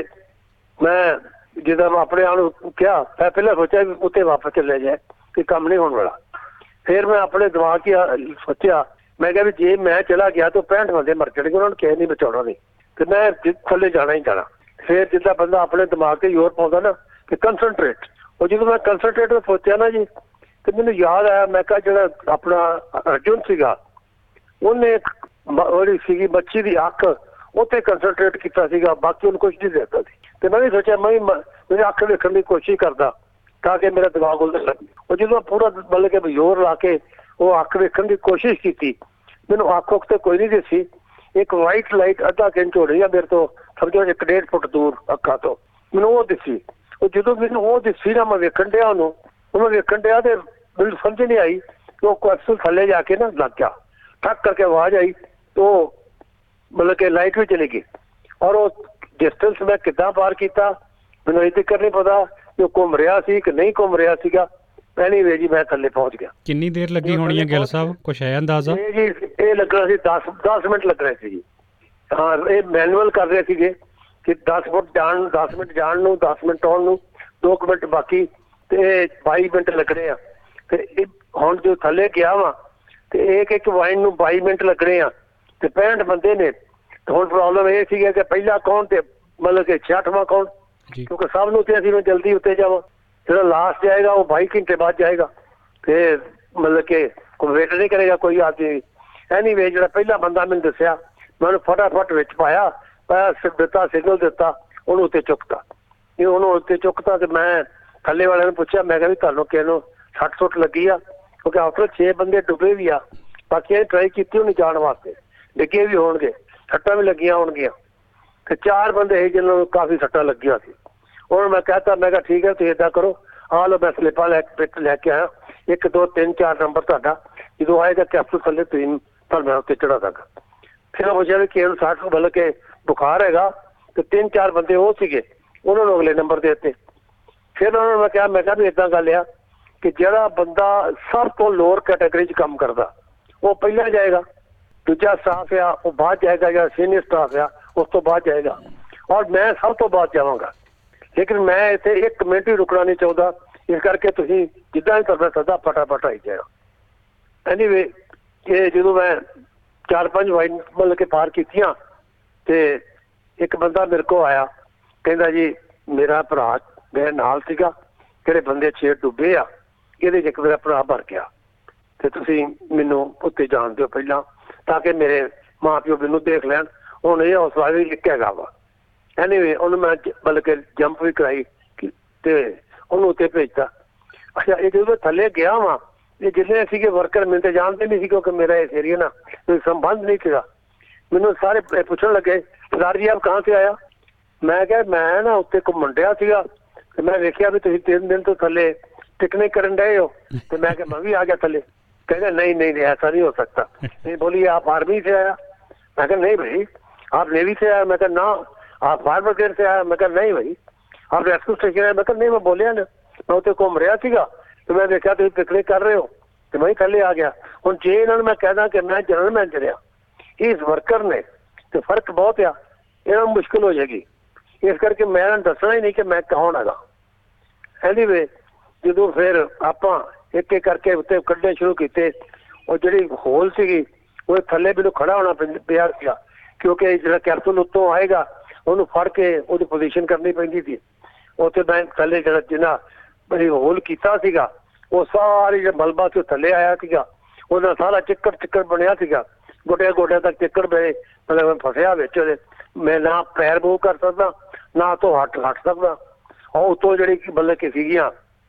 ਮੈਂ ਜਿੱਦਾਂ ਮੈਂ ਆਪਣੇ ਆਪ ਨੂੰ ਕਿਹਾ, ਮੈਂ ਪਹਿਲਾਂ ਸੋਚਿਆ ਵੀ ਉੱਥੇ ਵਾਪਸ ਚੱਲਿਆ ਜਾਏ ਕਿ ਕੰਮ ਨਹੀਂ ਹੋਣ ਵਾਲਾ। ਫਿਰ ਮੈਂ ਆਪਣੇ ਦਿਮਾਗ 'ਚ ਸੋਚਿਆ, ਮੈਂ ਕਿਹਾ ਵੀ ਜੇ ਮੈਂ ਚਲਾ ਗਿਆ ਤਾਂ ਪੈਂਹਠ ਬੰਦੇ ਮਰ ਜਾਣਗੇ, ਉਹਨਾਂ ਨੂੰ ਕਿਸੇ ਨਹੀਂ ਬਚਾਉਣਾ ਨਹੀਂ, ਤੇ ਮੈਂ ਥੱਲੇ ਜਾਣਾ ਹੀ ਜਾਣਾ। ਫਿਰ ਜਿੱਦਾਂ ਬੰਦਾ ਆਪਣੇ ਦਿਮਾਗ 'ਤੇ ਜ਼ੋਰ ਪਾਉਂਦਾ ਨਾ ਕਿ ਕੰਸਨਟਰੇਟ, ਉਹ ਜਦੋਂ ਮੈਂ ਕੰਸਨਟਰੇਟ ਸੋਚਿਆ ਨਾ ਜੀ, ਤੇ ਮੈਨੂੰ ਯਾਦ ਆਇਆ, ਮੈਂ ਕਿਹਾ ਜਿਹੜਾ ਆਪਣਾ ਅਰਜੁਨ ਸੀਗਾ, ਉਹਨੇ ਉਹਦੀ ਸੀਗੀ ਮੱਛੀ ਦੀ ਅੱਖ, ਉੱਥੇ ਕੰਸਨਟਰੇਟ ਕੀਤਾ ਸੀਗਾ, ਬਾਕੀ ਉਹਨੂੰ ਕੁਛ ਨਹੀਂ ਦੇਖਦਾ ਸੀ। ਤੇ ਮੈਂ ਵੀ ਸੋਚਿਆ ਮੈਂ ਵੀ ਮੇਰੀ ਅੱਖ ਵੇਖਣ ਦੀ ਕੋਸ਼ਿਸ਼ ਕਰਦਾ ਤਾਂ ਕਿ ਮੇਰਾ ਦਿਮਾਗ ਉਲਟ ਲੱਗੇ। ਉਹ ਜਦੋਂ ਪੂਰਾ ਮਤਲਬ ਕਿ ਜ਼ੋਰ ਲਾ ਕੇ ਉਹ ਅੱਖ ਵੇਖਣ ਦੀ ਕੋਸ਼ਿਸ਼ ਕੀਤੀ, ਮੈਨੂੰ ਅੱਖ ਉੱਖ ਤੇ ਕੋਈ ਨਹੀਂ ਦਿਸੀ। ਇੱਕ ਵਾਈਟ ਲਾਈਟ ਅੱਧਾ ਇੰਚ ਹੋ ਰਹੀ ਆ ਮੇਰੇ ਤੋਂ, ਸਮਝੋ ਇੱਕ ਡੇਢ ਫੁੱਟ ਦੂਰ ਅੱਖਾਂ ਤੋਂ, ਮੈਨੂੰ ਉਹ ਦਿਸੀ। ਉਹ ਜਦੋਂ ਮੈਨੂੰ ਉਹ ਦਿਸੀ ਨਾ, ਮੈਂ ਵੇਖਣ ਡਿਆ ਉਹਨੂੰ, ਉਹਨੂੰ ਵੇਖਣ ਡਿਆ ਤੇ ਮੈਨੂੰ ਸਮਝ ਨਹੀਂ ਆਈ ਕਿ ਉਹ ਕੈਪਸੂਲ ਥੱਲੇ ਜਾ ਕੇ ਨਾ ਲੱਗ ਗਿਆ। ਠੱਕ ਕਰਕੇ ਆਵਾਜ਼ ਆਈ ਤੇ ਉਹ ਮਤਲਬ ਕਿ ਲਾਈਟ ਵੀ ਚਲੀ ਗਈ। ਔਰ ਉਹ ਡਿਸਟੈਂਸ ਮੈਂ ਕਿੱਦਾਂ ਪਾਰ ਕੀਤਾ ਮੈਨੂੰ ਇਹ ਤੱਕ ਨਹੀਂ ਪਤਾ ਕਿ ਉਹ ਘੁੰਮ ਰਿਹਾ ਸੀ ਕਿ ਨਹੀਂ ਘੁੰਮ ਰਿਹਾ ਸੀਗਾ। ਐਨੀਵੇ ਜੀ ਮੈਂ ਥੱਲੇ ਪਹੁੰਚ ਗਿਆ। ਕਿੰਨੀ ਦੇਰ ਲੱਗੀ ਹੋਣੀ ਹੈ ਗਿੱਲ ਸਾਹਿਬ, ਕੁਛ ਹੈ ਅੰਦਾਜ਼ਾ? ਇਹ ਜੀ ਇਹ ਲੱਗਣਾ ਸੀ ਦਸ ਦਸ ਮਿੰਟ ਲੱਗ ਰਹੇ ਸੀ ਜੀ। ਹਾਂ, ਇਹ ਮੈਨੂਅਲ ਕਰ ਰਹੇ ਸੀਗੇ ਕਿ ਦਸ ਫੁੱਟ ਜਾਣ, ਦਸ ਮਿੰਟ ਜਾਣ ਨੂੰ, ਦਸ ਮਿੰਟ ਆਉਣ ਨੂੰ, ਦੋ ਕੁ ਮਿੰਟ ਬਾਕੀ, ਤੇ ਬਾਈ ਮਿੰਟ ਲੱਗਣੇ ਆ। ਤੇ ਇਹ ਹੁਣ ਜੋ ਥੱਲੇ ਗਿਆ ਵਾ ਤੇ ਇੱਕ ਇੱਕ ਵਾਈਨ ਨੂੰ ਬਾਈ ਮਿੰਟ ਲੱਗਣੇ ਆ ਤੇ ਪੈਂਹਠ ਬੰਦੇ ਨੇ। ਤੇ ਹੁਣ ਪ੍ਰੋਬਲਮ ਇਹ ਸੀਗਾ ਕਿ ਪਹਿਲਾ ਕੌਣ ਤੇ ਮਤਲਬ ਕਿ ਛਿਆਹਠਵਾਂ ਕੌਣ, ਕਿਉਂਕਿ ਸਭ ਨੂੰ ਤੇ ਅਸੀਂ ਮੈਂ ਜਲਦੀ ਉੱਤੇ ਜਾਵਾਂ। ਜਿਹੜਾ ਲਾਸਟ ਜਾਏਗਾ ਉਹ ਬਾਈ ਘੰਟੇ ਬਾਅਦ ਜਾਏਗਾ, ਤੇ ਮਤਲਬ ਕਿ ਕੋਈ ਵੇਟ ਨਹੀਂ ਕਰੇਗਾ ਕੋਈ ਆਦਮੀ। ਐਨੀਵੇ ਜਿਹੜਾ ਪਹਿਲਾ ਬੰਦਾ ਮੈਨੂੰ ਦੱਸਿਆ, ਮੈਂ ਉਹਨੂੰ ਫਟਾਫਟ ਵਿੱਚ ਪਾਇਆ ਪਾਇਆ ਦਿੱਤਾ, ਸਿਗਨਲ ਦਿੱਤਾ, ਉਹਨੂੰ ਉੱਤੇ ਚੁੱਕਤਾ। ਇਹ ਉਹਨੂੰ ਉੱਤੇ ਚੁੱਕਤਾ ਤੇ ਮੈਂ ਥੱਲੇ ਵਾਲਿਆਂ ਨੂੰ ਪੁੱਛਿਆ, ਮੈਂ ਕਿਹਾ ਵੀ ਤੁਹਾਨੂੰ ਕਿਸੇ ਨੂੰ ਸੱਟ ਸੁੱਟ ਲੱਗੀ ਆ? ਕਿਉਂਕਿ ਆਫਟਰ ਛੇ ਬੰਦੇ ਡੁੱਬੇ ਵੀ ਆ, ਬਾਕੀ ਇਹ ਟਰਾਈ ਕੀਤੀ ਉਹਨੂੰ ਜਾਣ ਵਾਸਤੇ, ਡਿੱਗੇ ਵੀ ਹੋਣਗੇ, ਸੱਟਾਂ ਵੀ ਲੱਗੀਆਂ ਹੋਣਗੀਆਂ। ਤੇ ਚਾਰ ਬੰਦੇ ਸੀ ਜਿਹਨਾਂ ਨੂੰ ਕਾਫੀ ਸੱਟਾਂ ਲੱਗੀਆਂ ਸੀ। ਉਹਨਾਂ ਮੈਂ ਕਹਿਤਾ, ਮੈਂ ਕਿਹਾ ਠੀਕ ਹੈ ਤੁਸੀਂ ਏਦਾਂ ਕਰੋ, ਆਹ ਲਓ ਮੈਂ ਸਲਿੱਪਾਂ ਲੈ ਕੇ ਲੈ ਕੇ ਆਇਆ, ਇੱਕ ਦੋ ਤਿੰਨ ਚਾਰ ਨੰਬਰ ਤੁਹਾਡਾ, ਜਦੋਂ ਆਏਗਾ ਕੈਪਸੂਲ ਥੱਲੇ ਤੁਸੀਂ ਤੁਹਾਨੂੰ ਮੈਂ ਉੱਤੇ ਚੜਾ ਦਾਂਗਾ। ਫਿਰ ਉਹ ਪੁੱਛਿਆ ਵੀ ਕੇਵਲ ਸਾਠ ਨੂੰ ਬਲ ਕੇ ਬੁਖਾਰ ਹੈਗਾ, ਤੇ ਤਿੰਨ ਚਾਰ ਬੰਦੇ ਉਹ ਸੀਗੇ, ਉਹਨਾਂ ਨੂੰ ਅਗਲੇ ਨੰਬਰ ਦੇ ਦਿੱਤੇ। ਫਿਰ ਉਹਨਾਂ ਨੂੰ ਮੈਂ ਕਿਹਾ, ਮੈਂ ਕਿਹਾ ਵੀ ਏਦਾਂ ਗੱਲ ਆ ਕਿ ਜਿਹੜਾ ਬੰਦਾ ਸਭ ਤੋਂ ਲੋਅਰ ਕੈਟਾਗਰੀ 'ਚ ਕੰਮ ਕਰਦਾ ਉਹ ਪਹਿਲਾਂ ਜਾਏਗਾ, ਦੂਜਾ ਸਟਾਫ ਆ ਉਹ ਬਾਅਦ ਜਾਏਗਾ, ਜਾਂ ਸੀਨੀਅਰ ਸਟਾਫ ਆ ਉਸ ਤੋਂ ਬਾਅਦ ਜਾਏਗਾ, ਔਰ ਮੈਂ ਸਭ ਤੋਂ ਬਾਅਦ ਜਾਵਾਂਗਾ। ਲੇਕਿਨ ਮੈਂ ਇੱਥੇ ਇੱਕ ਮਿੰਟ ਵੀ ਰੁਕਣਾ ਨਹੀਂ ਚਾਹੁੰਦਾ, ਇਸ ਕਰਕੇ ਤੁਸੀਂ ਜਿੱਦਾਂ ਹੀ ਕਰਨਾ ਸਦਾ ਫਟਾਫਟ ਆਈ ਜਾਏਗਾ। ਐਨੀਵੇ ਇਹ ਜਦੋਂ ਮੈਂ ਚਾਰ ਪੰਜ ਵਾਈਨ ਮਤਲਬ ਕਿ ਪਾਰ ਕੀਤੀਆਂ ਤੇ ਇੱਕ ਬੰਦਾ ਮੇਰੇ ਕੋਲ ਆਇਆ, ਕਹਿੰਦਾ ਜੀ ਮੇਰਾ ਭਰਾ ਮੇਰੇ ਨਾਲ ਸੀਗਾ, ਜਿਹੜੇ ਬੰਦੇ ਛੇ ਡੁੱਬੇ ਆ ਇਹਦੇ 'ਚ ਇੱਕ ਮੇਰਾ ਭਰਾ ਮਰ ਗਿਆ, ਤੇ ਤੁਸੀਂ ਮੈਨੂੰ ਉੱਤੇ ਜਾਣ ਦਿਓ ਪਹਿਲਾਂ ਤਾਂ ਕਿ ਮੇਰੇ ਮਾਂ ਪਿਓ ਮੈਨੂੰ ਦੇਖ ਲੈਣ। ਹੁਣ ਇਹ ਹੌਸਲਾ ਵੀ ਇੱਕ ਹੈਗਾ ਵਾ। ਐਨੀਵੇ ਉਹਨੂੰ ਮੈਂ ਮਤਲਬ ਕਿ ਜੰਪ ਵੀ ਕਰਾਈ ਤੇ ਉਹਨੂੰ ਉੱਤੇ ਭੇਜਤਾ। ਅੱਛਾ, ਇਹ ਜਦੋਂ ਥੱਲੇ ਗਿਆ ਵਾ, ਇਹ ਜਿੰਨੇ ਸੀਗੇ ਵਰਕਰ ਮੈਨੂੰ ਤਾਂ ਜਾਣਦੇ ਨਹੀਂ ਸੀ, ਕਿਉਂਕਿ ਮੇਰਾ ਇਸ ਏਰੀਆ ਨਾਲ ਕੋਈ ਸੰਬੰਧ ਨਹੀਂ ਸੀਗਾ। ਮੈਨੂੰ ਸਾਰੇ ਪੁੱਛਣ ਲੱਗੇ ਸਰਦਾਰ ਜੀ ਆਪ ਕਹਾਂ ਸੇ ਆਇਆ? ਮੈਂ ਕਿਹਾ ਮੈਂ ਨਾ ਉੱਤੇ ਘੁੰਮਣ ਡਿਆ ਸੀਗਾ ਤੇ ਮੈਂ ਵੇਖਿਆ ਵੀ ਤੁਸੀਂ ਤਿੰਨ ਦਿਨ ਤੋਂ ਥੱਲੇ पिकनिक करने गए हो, तो मैं मैं भी आ गया थले। कहेगा नहीं नहीं नहीं ऐसा नहीं हो सकता। नहीं बोलिए आप आर्मी से आया? मैं कहा नहीं भाई। आप नेवी से आया? मैं कहा ना। आप फायर ब्रिगेड से आया? मैं कहा नहीं भाई। आप रेस्क्यू स्टेशन आया? मैं कहा नहीं मैं बोलिया ना, मैं उत्ते घूम रहा सीगा तो मैं देखा तुम पिकनिक कर रहे हो तो मैं थले आ गया। हुण जे इन्होंने मैं कहदा कि मैं जनरल मैनेजर आ, इस वर्कर ने तो फर्क बहुत आ, इन्होंने मुश्किल हो जाएगी। इस करके मैं दसना ही नहीं कि मैं कौन है। एनीवे जो फिर आप एक एक करके उत्ते कड्डे शुरू किए, और जी होल सी वो थले मैनू खड़ा होना पिया था, क्योंकि जो कैप्सूल उत्तों आएगा उन्होंने फड़ के वो पोजिशन करनी पैंती थी। उत्थे मैं थले जो जिन्ना बड़ी होल किया वो सारी जो मलबा से थले आया था, सारा चिक्कड़ चिक्कड़ बनया, गोटिया गोटिया तक चिक्कड़ पे मतलब फसया बिच। मैं ना पैर मूव कर सकता ना तो हट हट सकता। और उतों जी मतलब कि सीगियां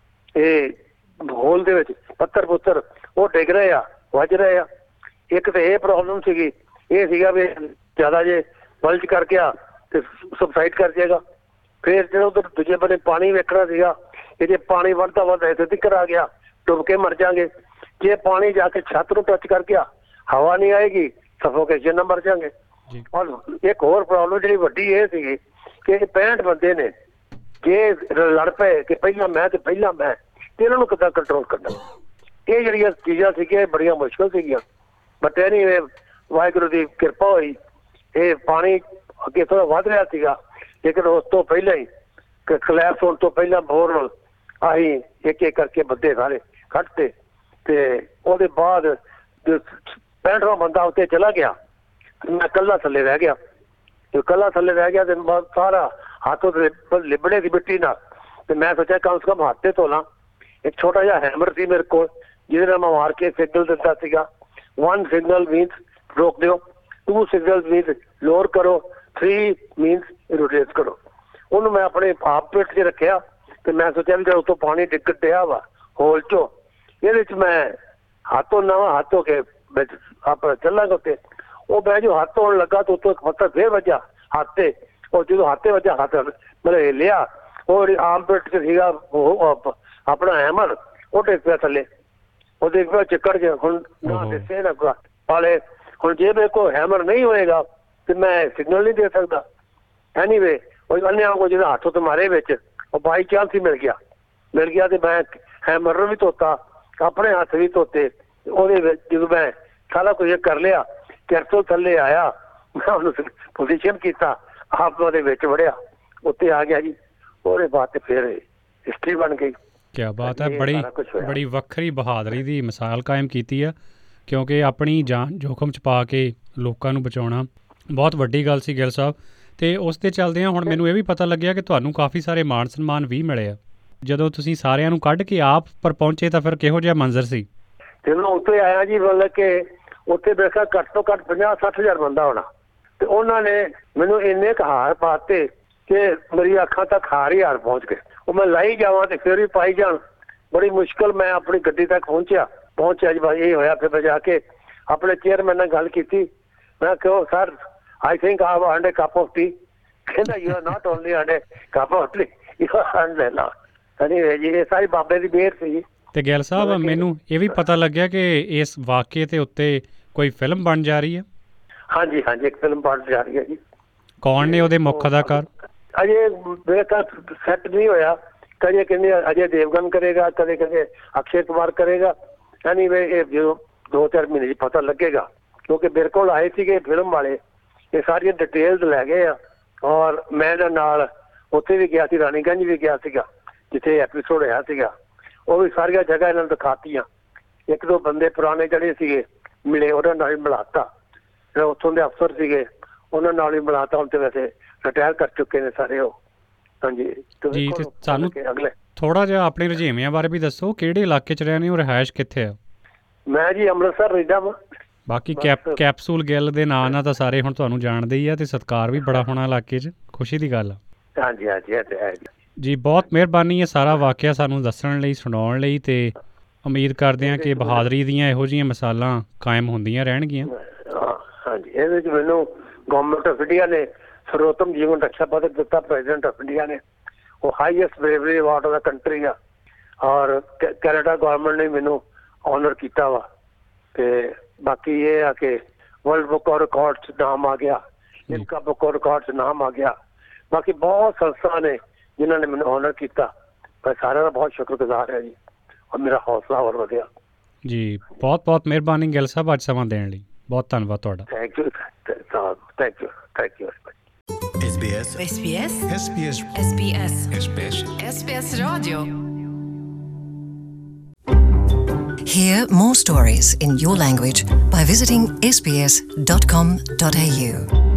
होल दे विच पत्थर पुत्तर वो डिग रहे आ, वज रहे आ। एक तो यह प्रॉब्लम सी, ये सीगा भी ज्यादा जे ਬਲਜ ਕਰ ਗਿਆ ਤੇ ਸਬਸਾਈਡ ਕਰ ਜਾਏਗਾ। ਫਿਰ ਜਦੋਂ ਉਧਰ ਦੂਜੇ ਬੰਨੇ ਪਾਣੀ ਵੇਖਣਾ ਸੀਗਾ ਕਿ ਜੇ ਪਾਣੀ ਵੱਧਦਾ ਵੱਧਦਾ ਇੱਥੇ ਤੱਕ ਆ ਗਿਆ ਡੁੱਬ ਕੇ ਮਰ ਜਾਵਾਂਗੇ। ਜੇ ਪਾਣੀ ਜਾ ਕੇ ਛੱਤ ਨੂੰ ਟੱਚ ਕਰ ਗਿਆ ਹਵਾ ਨਹੀਂ ਆਏਗੀ, ਸਫੋਕੇਸ਼ਨ ਨਾਲ ਮਰ ਜਾਵਾਂਗੇ। ਔਰ ਇੱਕ ਹੋਰ ਪ੍ਰੋਬਲਮ ਜਿਹੜੀ ਵੱਡੀ ਇਹ ਸੀਗੀ ਕਿ ਪੈਂਹਠ ਬੰਦੇ ਨੇ, ਜੇ ਲੜ ਪਏ ਕਿ ਪਹਿਲਾਂ ਮੈਂ ਤੇ ਪਹਿਲਾਂ ਮੈਂ, ਤੇ ਇਹਨਾਂ ਨੂੰ ਕਿੱਦਾਂ ਕੰਟਰੋਲ ਕਰਨਾ। ਇਹ ਜਿਹੜੀਆਂ ਚੀਜ਼ਾਂ ਸੀਗੀਆਂ ਬੜੀਆਂ ਮੁਸ਼ਕਿਲ ਸੀਗੀਆਂ। ਬਟ ਐਨੀਵੇ ਵਾਹਿਗੁਰੂ ਦੀ ਕਿਰਪਾ ਹੋਈ, ਇਹ ਪਾਣੀ ਅੱਗੇ ਥੋੜ੍ਹਾ ਵੱਧ ਰਿਹਾ ਸੀਗਾ, ਲੇਕਿਨ ਉਸ ਤੋਂ ਪਹਿਲਾਂ ਹੀ ਕਲੈਪਸ ਹੋਣ ਤੋਂ ਪਹਿਲਾਂ ਬੋਰ ਆਹੀ ਇੱਕ ਇੱਕ ਕਰਕੇ ਬੰਦੇ ਸਾਰੇ ਕੱਢਤੇ ਤੇ ਉਹਦੇ ਬਾਅਦ ਪੈਂਹਠਵਾਂ ਬੰਦਾ ਉੱਤੇ ਚਲਾ ਗਿਆ, ਮੈਂ ਇਕੱਲਾ ਥੱਲੇ ਰਹਿ ਗਿਆ। ਤੇ ਇਕੱਲਾ ਥੱਲੇ ਰਹਿ ਗਿਆ ਤੇ ਬਾਅਦ ਸਾਰਾ ਹੱਥ ਲਿਬੜੇ ਸੀ ਮਿੱਟੀ ਨਾਲ। ਤੇ ਮੈਂ ਸੋਚਿਆ ਕਮ ਸੇ ਕਮ ਹੱਥ ਤੇ ਧੋ ਲਾਂ। ਇੱਕ ਛੋਟਾ ਜਿਹਾ ਹੈਮਰ ਸੀ ਮੇਰੇ ਕੋਲ ਜਿਹਦੇ ਨਾਲ ਮੈਂ ਮਾਰ ਕੇ ਸਿਗਨਲ ਦਿੱਤਾ ਸੀਗਾ। ਵਨ ਸਿਗਨਲ ਮੀਨਸ ਰੋਕ ਦਿਓ, ਟੂ ਸਿਗਨਲ ਮੀਨਸ ਲੋਅਰ ਕਰੋ, ਥ੍ਰੀ ਮੀਨਸ ਰੋਟੇਟ ਕਰੋ। ਉਹਨੂੰ ਮੈਂ ਆਪਣੇ ਆਪ ਪੇਟ 'ਚ ਰੱਖਿਆ ਤੇ ਮੈਂ ਸੋਚਿਆ ਵੀ ਜਦੋਂ ਉੱਤੋਂ ਪਾਣੀ ਡਿੱਗ ਡਿਆ ਵਾ ਹੋਲ 'ਚੋਂ, ਇਹਦੇ 'ਚ ਮੈਂ ਹੱਥ ਧੋਣਾ ਵਾ, ਹੱਥ ਧੋ ਕੇ ਵਿੱਚ ਆਪ ਚੱਲਾਂਗਾ ਉੱਤੇ। ਉਹ ਮੈਂ ਜੋ ਹੱਥ ਧੋਣ ਲੱਗਾ ਤਾਂ ਉੱਤੋਂ ਇੱਕ ਪੱਥਰ ਫੇਰ ਵੱਜਾ ਹੱਥ ਤੇ। ਉਹ ਜਦੋਂ ਹੱਥ ਤੇ ਵੱਜਾ ਹੱਥ ਮਤਲਬ ਹਿੱਲਿਆ, ਉਹ ਆਮ ਪੇਟ 'ਚ ਸੀਗਾ ਉਹ ਆਪਣਾ ਹੈਮਰ, ਉਹ ਡਿੱਗ ਪਿਆ ਥੱਲੇ। ਉਹ ਦੇਖ ਪਿਆ ਚਿੱਕੜ 'ਚ। ਹੁਣ ਨਾ ਦੱਸੇ ਨਾ ਪਾਲੇ, ਹੁਣ ਜੇ ਮੇਰੇ ਕੋਲ ਹੈਮਰ ਨਹੀਂ ਹੋਏਗਾ ਤੇ ਮੈਂ ਸਿਗਨਲ ਨਹੀਂ ਦੇ ਸਕਦਾ। ਐਨੀਵੇ ਉਹ ਅੰਨਿਆਂ ਕੋਲ ਜਿਹੜਾ ਹੱਥ ਉੱਤੇ ਮਾਰੇ ਵਿੱਚ, ਉਹ ਬਾਈ ਚਾਂਸ ਹੀ ਮਿਲ ਗਿਆ ਮਿਲ ਗਿਆ ਤੇ ਮੈਂ ਹੈਮਰ ਨੂੰ ਵੀ ਧੋਤਾ, ਆਪਣੇ ਹੱਥ ਵੀ ਧੋਤੇ। ਉਹਦੇ ਵਿੱਚ ਜਦੋਂ ਮੈਂ ਸਾਰਾ ਕੁਝ ਕਰ ਲਿਆ, ਕਿਰਤੋਂ ਥੱਲੇ ਆਇਆ, ਮੈਂ ਉਹਨੂੰ ਪੋਜੀਸ਼ਨ ਕੀਤਾ, ਆਪ ਉਹਦੇ ਵਿੱਚ ਵੜਿਆ, ਉੱਤੇ ਆ ਗਿਆ ਜੀ। ਉਹਦੇ ਬਾਅਦ ਤੇ ਫਿਰ ਹਿਸਟਰੀ ਬਣ ਗਈ। ਕਿਆ ਬਾਤ ਹੈ, ਬੜੀ ਬੜੀ ਵੱਖਰੀ ਬਹਾਦਰੀ ਦੀ ਮਿਸਾਲ ਕਾਇਮ ਕੀਤੀ ਆ, ਕਿਉਂਕਿ ਆਪਣੀ ਜਾਨ ਜੋਖਮ 'ਚ ਪਾ ਕੇ ਲੋਕਾਂ ਨੂੰ ਬਚਾਉਣਾ ਬਹੁਤ ਵੱਡੀ ਗੱਲ ਸੀ ਗਿੱਲ ਸਾਹਿਬ। ਅਤੇ ਉਸ ਦੇ ਚੱਲਦਿਆਂ ਹੁਣ ਮੈਨੂੰ ਇਹ ਵੀ ਪਤਾ ਲੱਗਿਆ ਕਿ ਤੁਹਾਨੂੰ ਕਾਫੀ ਸਾਰੇ ਮਾਣ ਸਨਮਾਨ ਵੀ ਮਿਲੇ ਆ। ਜਦੋਂ ਤੁਸੀਂ ਸਾਰਿਆਂ ਨੂੰ ਕੱਢ ਕੇ ਆਪ ਪਰ ਪਹੁੰਚੇ ਤਾਂ ਫਿਰ ਕਿਹੋ ਜਿਹਾ ਮੰਜ਼ਰ ਸੀ? ਜਦੋਂ ਉੱਤੇ ਆਇਆ ਜੀ, ਮਤਲਬ ਕਿ ਉੱਥੇ ਦੇਖਿਆ ਘੱਟ ਤੋਂ ਘੱਟ ਪੰਜਾਹ ਸੱਠ ਹਜ਼ਾਰ ਬੰਦਾ ਹੋਣਾ। ਤੇ ਉਹਨਾਂ ਨੇ ਮੈਨੂੰ ਇੰਨੇ ਕੁ ਹਾਰ ਪਾਤੇ ਕਿ ਮੇਰੀ ਅੱਖਾਂ ਤੱਕ ਹਾਰ ਹੀ ਹਾਰ ਪਹੁੰਚ ਗਏ। ਉਹ ਮੈਂ ਲਾਈ ਜਾਵਾਂ ਤੇ ਫਿਰ ਵੀ ਪਾਈ ਜਾਣ। ਬੜੀ ਮੁਸ਼ਕਿਲ ਮੈਂ ਆਪਣੀ ਗੱਡੀ ਤੱਕ ਪਹੁੰਚਿਆ ਪਹੁੰਚਿਆ ਜੀ ਬਾਈ ਇਹ ਹੋਇਆ। ਫਿਰ ਮੈਂ ਜਾ ਕੇ ਆਪਣੇ ਚੇਅਰਮੈਨ ਨਾਲ ਗੱਲ ਕੀਤੀ। ਮੈਂ ਕਿਹਾ sir I think I want a cup of tea. ਕਹਿੰਦਾ you are not only want a cup of tea, you are ਲੈ ਲਾ। ਜੀ ਇਹ ਸਾਰੀ ਬਾਬੇ ਦੀ ਮਿਹਰ ਸੀ। ਤੇ ਗਿੱਲ ਸਾਹਿਬ ਮੈਨੂੰ ਇਹ ਵੀ ਪਤਾ ਲੱਗਿਆ ਕਿ ਇਸ ਵਾਕਿਏ ਦੇ ਉੱਤੇ ਕੋਈ ਫਿਲਮ ਬਣ ਜਾ ਰਹੀ ਹੈ? ਹਾਂਜੀ ਹਾਂਜੀ, ਇੱਕ ਫਿਲਮ ਬਣ ਜਾ ਰਹੀ ਹੈ ਜੀ। ਕੌਣ ਨੇ ਉਹਦੇ ਮੁੱਖ ਅਦਾਕਾਰ? ਅਜੇ ਮੇਰੇ ਤਾਂ ਸੈੱਟ ਨਹੀਂ ਹੋਇਆ। ਕਦੇ ਕਹਿੰਦੇ ਅਜੇ ਦੇਵਗਨ ਕਰੇਗਾ, ਕਦੇ ਕਹਿੰਦੇ ਅਕਸ਼ੇ ਕੁਮਾਰ ਕਰੇਗਾ। ਐਨੀਵੇ ਇਹ ਜਦੋਂ ਦੋ ਚਾਰ ਮਹੀਨੇ 'ਚ ਪਤਾ ਲੱਗੇਗਾ, ਕਿਉਂਕਿ ਮੇਰੇ ਕੋਲ ਆਏ ਸੀਗੇ ਫਿਲਮ ਵਾਲੇ, ਇਹ ਸਾਰੀਆਂ ਡਿਟੇਲਸ ਲੈ ਗਏ ਆ। ਔਰ ਮੈਂ ਇਹਨਾਂ ਨਾਲ ਉੱਥੇ ਵੀ ਗਿਆ ਸੀ, ਰਾਣੀਗੰਜ ਵੀ ਗਿਆ ਸੀਗਾ ਜਿੱਥੇ ਐਪੀਸੋਡ ਹੋਇਆ ਸੀਗਾ। ਉਹ ਵੀ ਸਾਰੀਆਂ ਜਗ੍ਹਾ ਇਹਨਾਂ ਨੂੰ ਦਿਖਾਤੀਆਂ। ਇੱਕ ਦੋ ਬੰਦੇ ਪੁਰਾਣੇ ਜਿਹੜੇ ਸੀਗੇ ਮਿਲੇ, ਉਹਨਾਂ ਨਾਲ ਵੀ ਮਿਲਾਤਾ। ਜਿਹੜੇ ਉੱਥੋਂ ਦੇ ਅਫਸਰ ਸੀਗੇ ਉਹਨਾਂ ਨਾਲ ਵੀ ਮਿਲਾਤਾ। ਹੁਣ ਤੇ ਵੈਸੇ ਰਿਟਾਇਰ ਕਰ ਚੁੱਕੇ ਨੇ ਸਾਰੇ ਉਹ। ਹਾਂਜੀ ਜੀ, ਤੇ ਸਾਨੂੰ ਅਗਲੇ ਥੋੜ੍ਹਾ ਜਿਹਾ ਆਪਣੇ ਰੁਝੇਵਿਆਂ ਬਾਰੇ ਵੀ ਦੱਸੋ। ਕਿਹੜੇ ਇਲਾਕੇ 'ਚ ਰਹਿੰਦੇ ਹੋ, ਰਿਹਾਇਸ਼ ਕਿੱਥੇ ਆ? ਮੈਂ ਜੀ ਅੰਮ੍ਰਿਤਸਰ ਰਹਿੰਦਾ ਵਾਂ। ਬਾਕੀ ਕੈਪ ਕੈਪਸੂਲ ਗਿੱਲ ਦੇ ਨਾਂ ਨਾਲ ਤਾਂ ਸਾਰੇ ਹੁਣ ਤੁਹਾਨੂੰ ਜਾਣਦੇ ਹੀ ਆ, ਤੇ ਸਤਿਕਾਰ ਵੀ ਬੜਾ ਹੋਣਾ ਇਲਾਕੇ 'ਚ, ਖੁਸ਼ੀ ਦੀ ਗੱਲ ਆ। ਹਾਂਜੀ ਹਾਂਜੀ ਇਹ ਤੇ ਹੈ ਜੀ। ਬਹੁਤ ਮਿਹਰਬਾਨੀ ਇਹ ਸਾਰਾ ਵਾਕਿਆ ਸਾਨੂੰ ਦੱਸਣ ਲਈ, ਸੁਣਾਉਣ ਲਈ, ਤੇ ਉਮੀਦ ਕਰਦੇ ਹਾਂ ਕਿ ਬਹਾਦਰੀ ਦੀਆਂ ਇਹੋ ਜਿਹੀਆਂ ਮਿਸਾਲਾਂ ਕਾਇਮ ਹੁੰਦੀਆਂ ਰਹਿਣਗੀਆਂ। ਹਾਂਜੀ, ਇਹਦੇ 'ਚ ਮੈਨੂੰ ਗੌਰਮੈਂਟ ਆਫ ਇੰਡੀਆ ਨੇ ਸਰਵੋਤਮ ਜੀਵਨ ਰਕਸ਼ਾ ਪਦਕ ਦਿੱਤਾ, ਪ੍ਰੈਜ਼ੀਡੈਂਟ ਆਫ ਇੰਡੀਆ ਨੇ। ਉਹ ਹਾਈਐਸਟ ਬਰੇਵਰੀ ਅਵਾਰਡ ਦਾ ਕੰਟਰੀ ਆ। ਔਰ ਕੈਨੇਡਾ ਗੌਰਮੈਂਟ ਨੇ ਮੈਨੂੰ ਆਨਰ ਕੀਤਾ ਵਾ। ਤੇ ਬਾਕੀ ਇਹ ਆ ਕਿ ਵਰਲਡ ਬੁੱਕ ਆਫ ਰਿਕਾਰਡ 'ਚ ਨਾਮ ਆ ਗਿਆ, ਲਿਮਕਾ ਬੁੱਕ ਆਫ ਰਿਕਾਰਡ 'ਚ ਨਾਮ ਆ ਗਿਆ। ਬਾਕੀ ਬਹੁਤ ਸੰਸਥਾ ਨੇ ਜਿਨ੍ਹਾਂ ਨੇ ਮੈਨੂੰ ਆਨਰ ਕੀਤਾ। ਮੈਂ ਸਾਰਿਆਂ ਦਾ ਬਹੁਤ ਸ਼ੁਕਰਗੁਜ਼ਾਰ ਹੈ ਜੀ, ਔਰ ਮੇਰਾ ਹੌਸਲਾ ਹੋਰ ਵਧਿਆ ਜੀ। ਬਹੁਤ ਬਹੁਤ ਮਿਹਰਬਾਨੀ ਗਿੱਲ ਸਾਹਿਬ ਅੱਜ ਸਮਾਂ ਦੇਣ ਲਈ। ਬਹੁਤ ਧੰਨਵਾਦ ਤੁਹਾਡਾ। Thank you thank you thank you. S B S S B S S B S S B S S B S S B S Radio. Hear more stories in your language by visiting s b s dot com dot a u.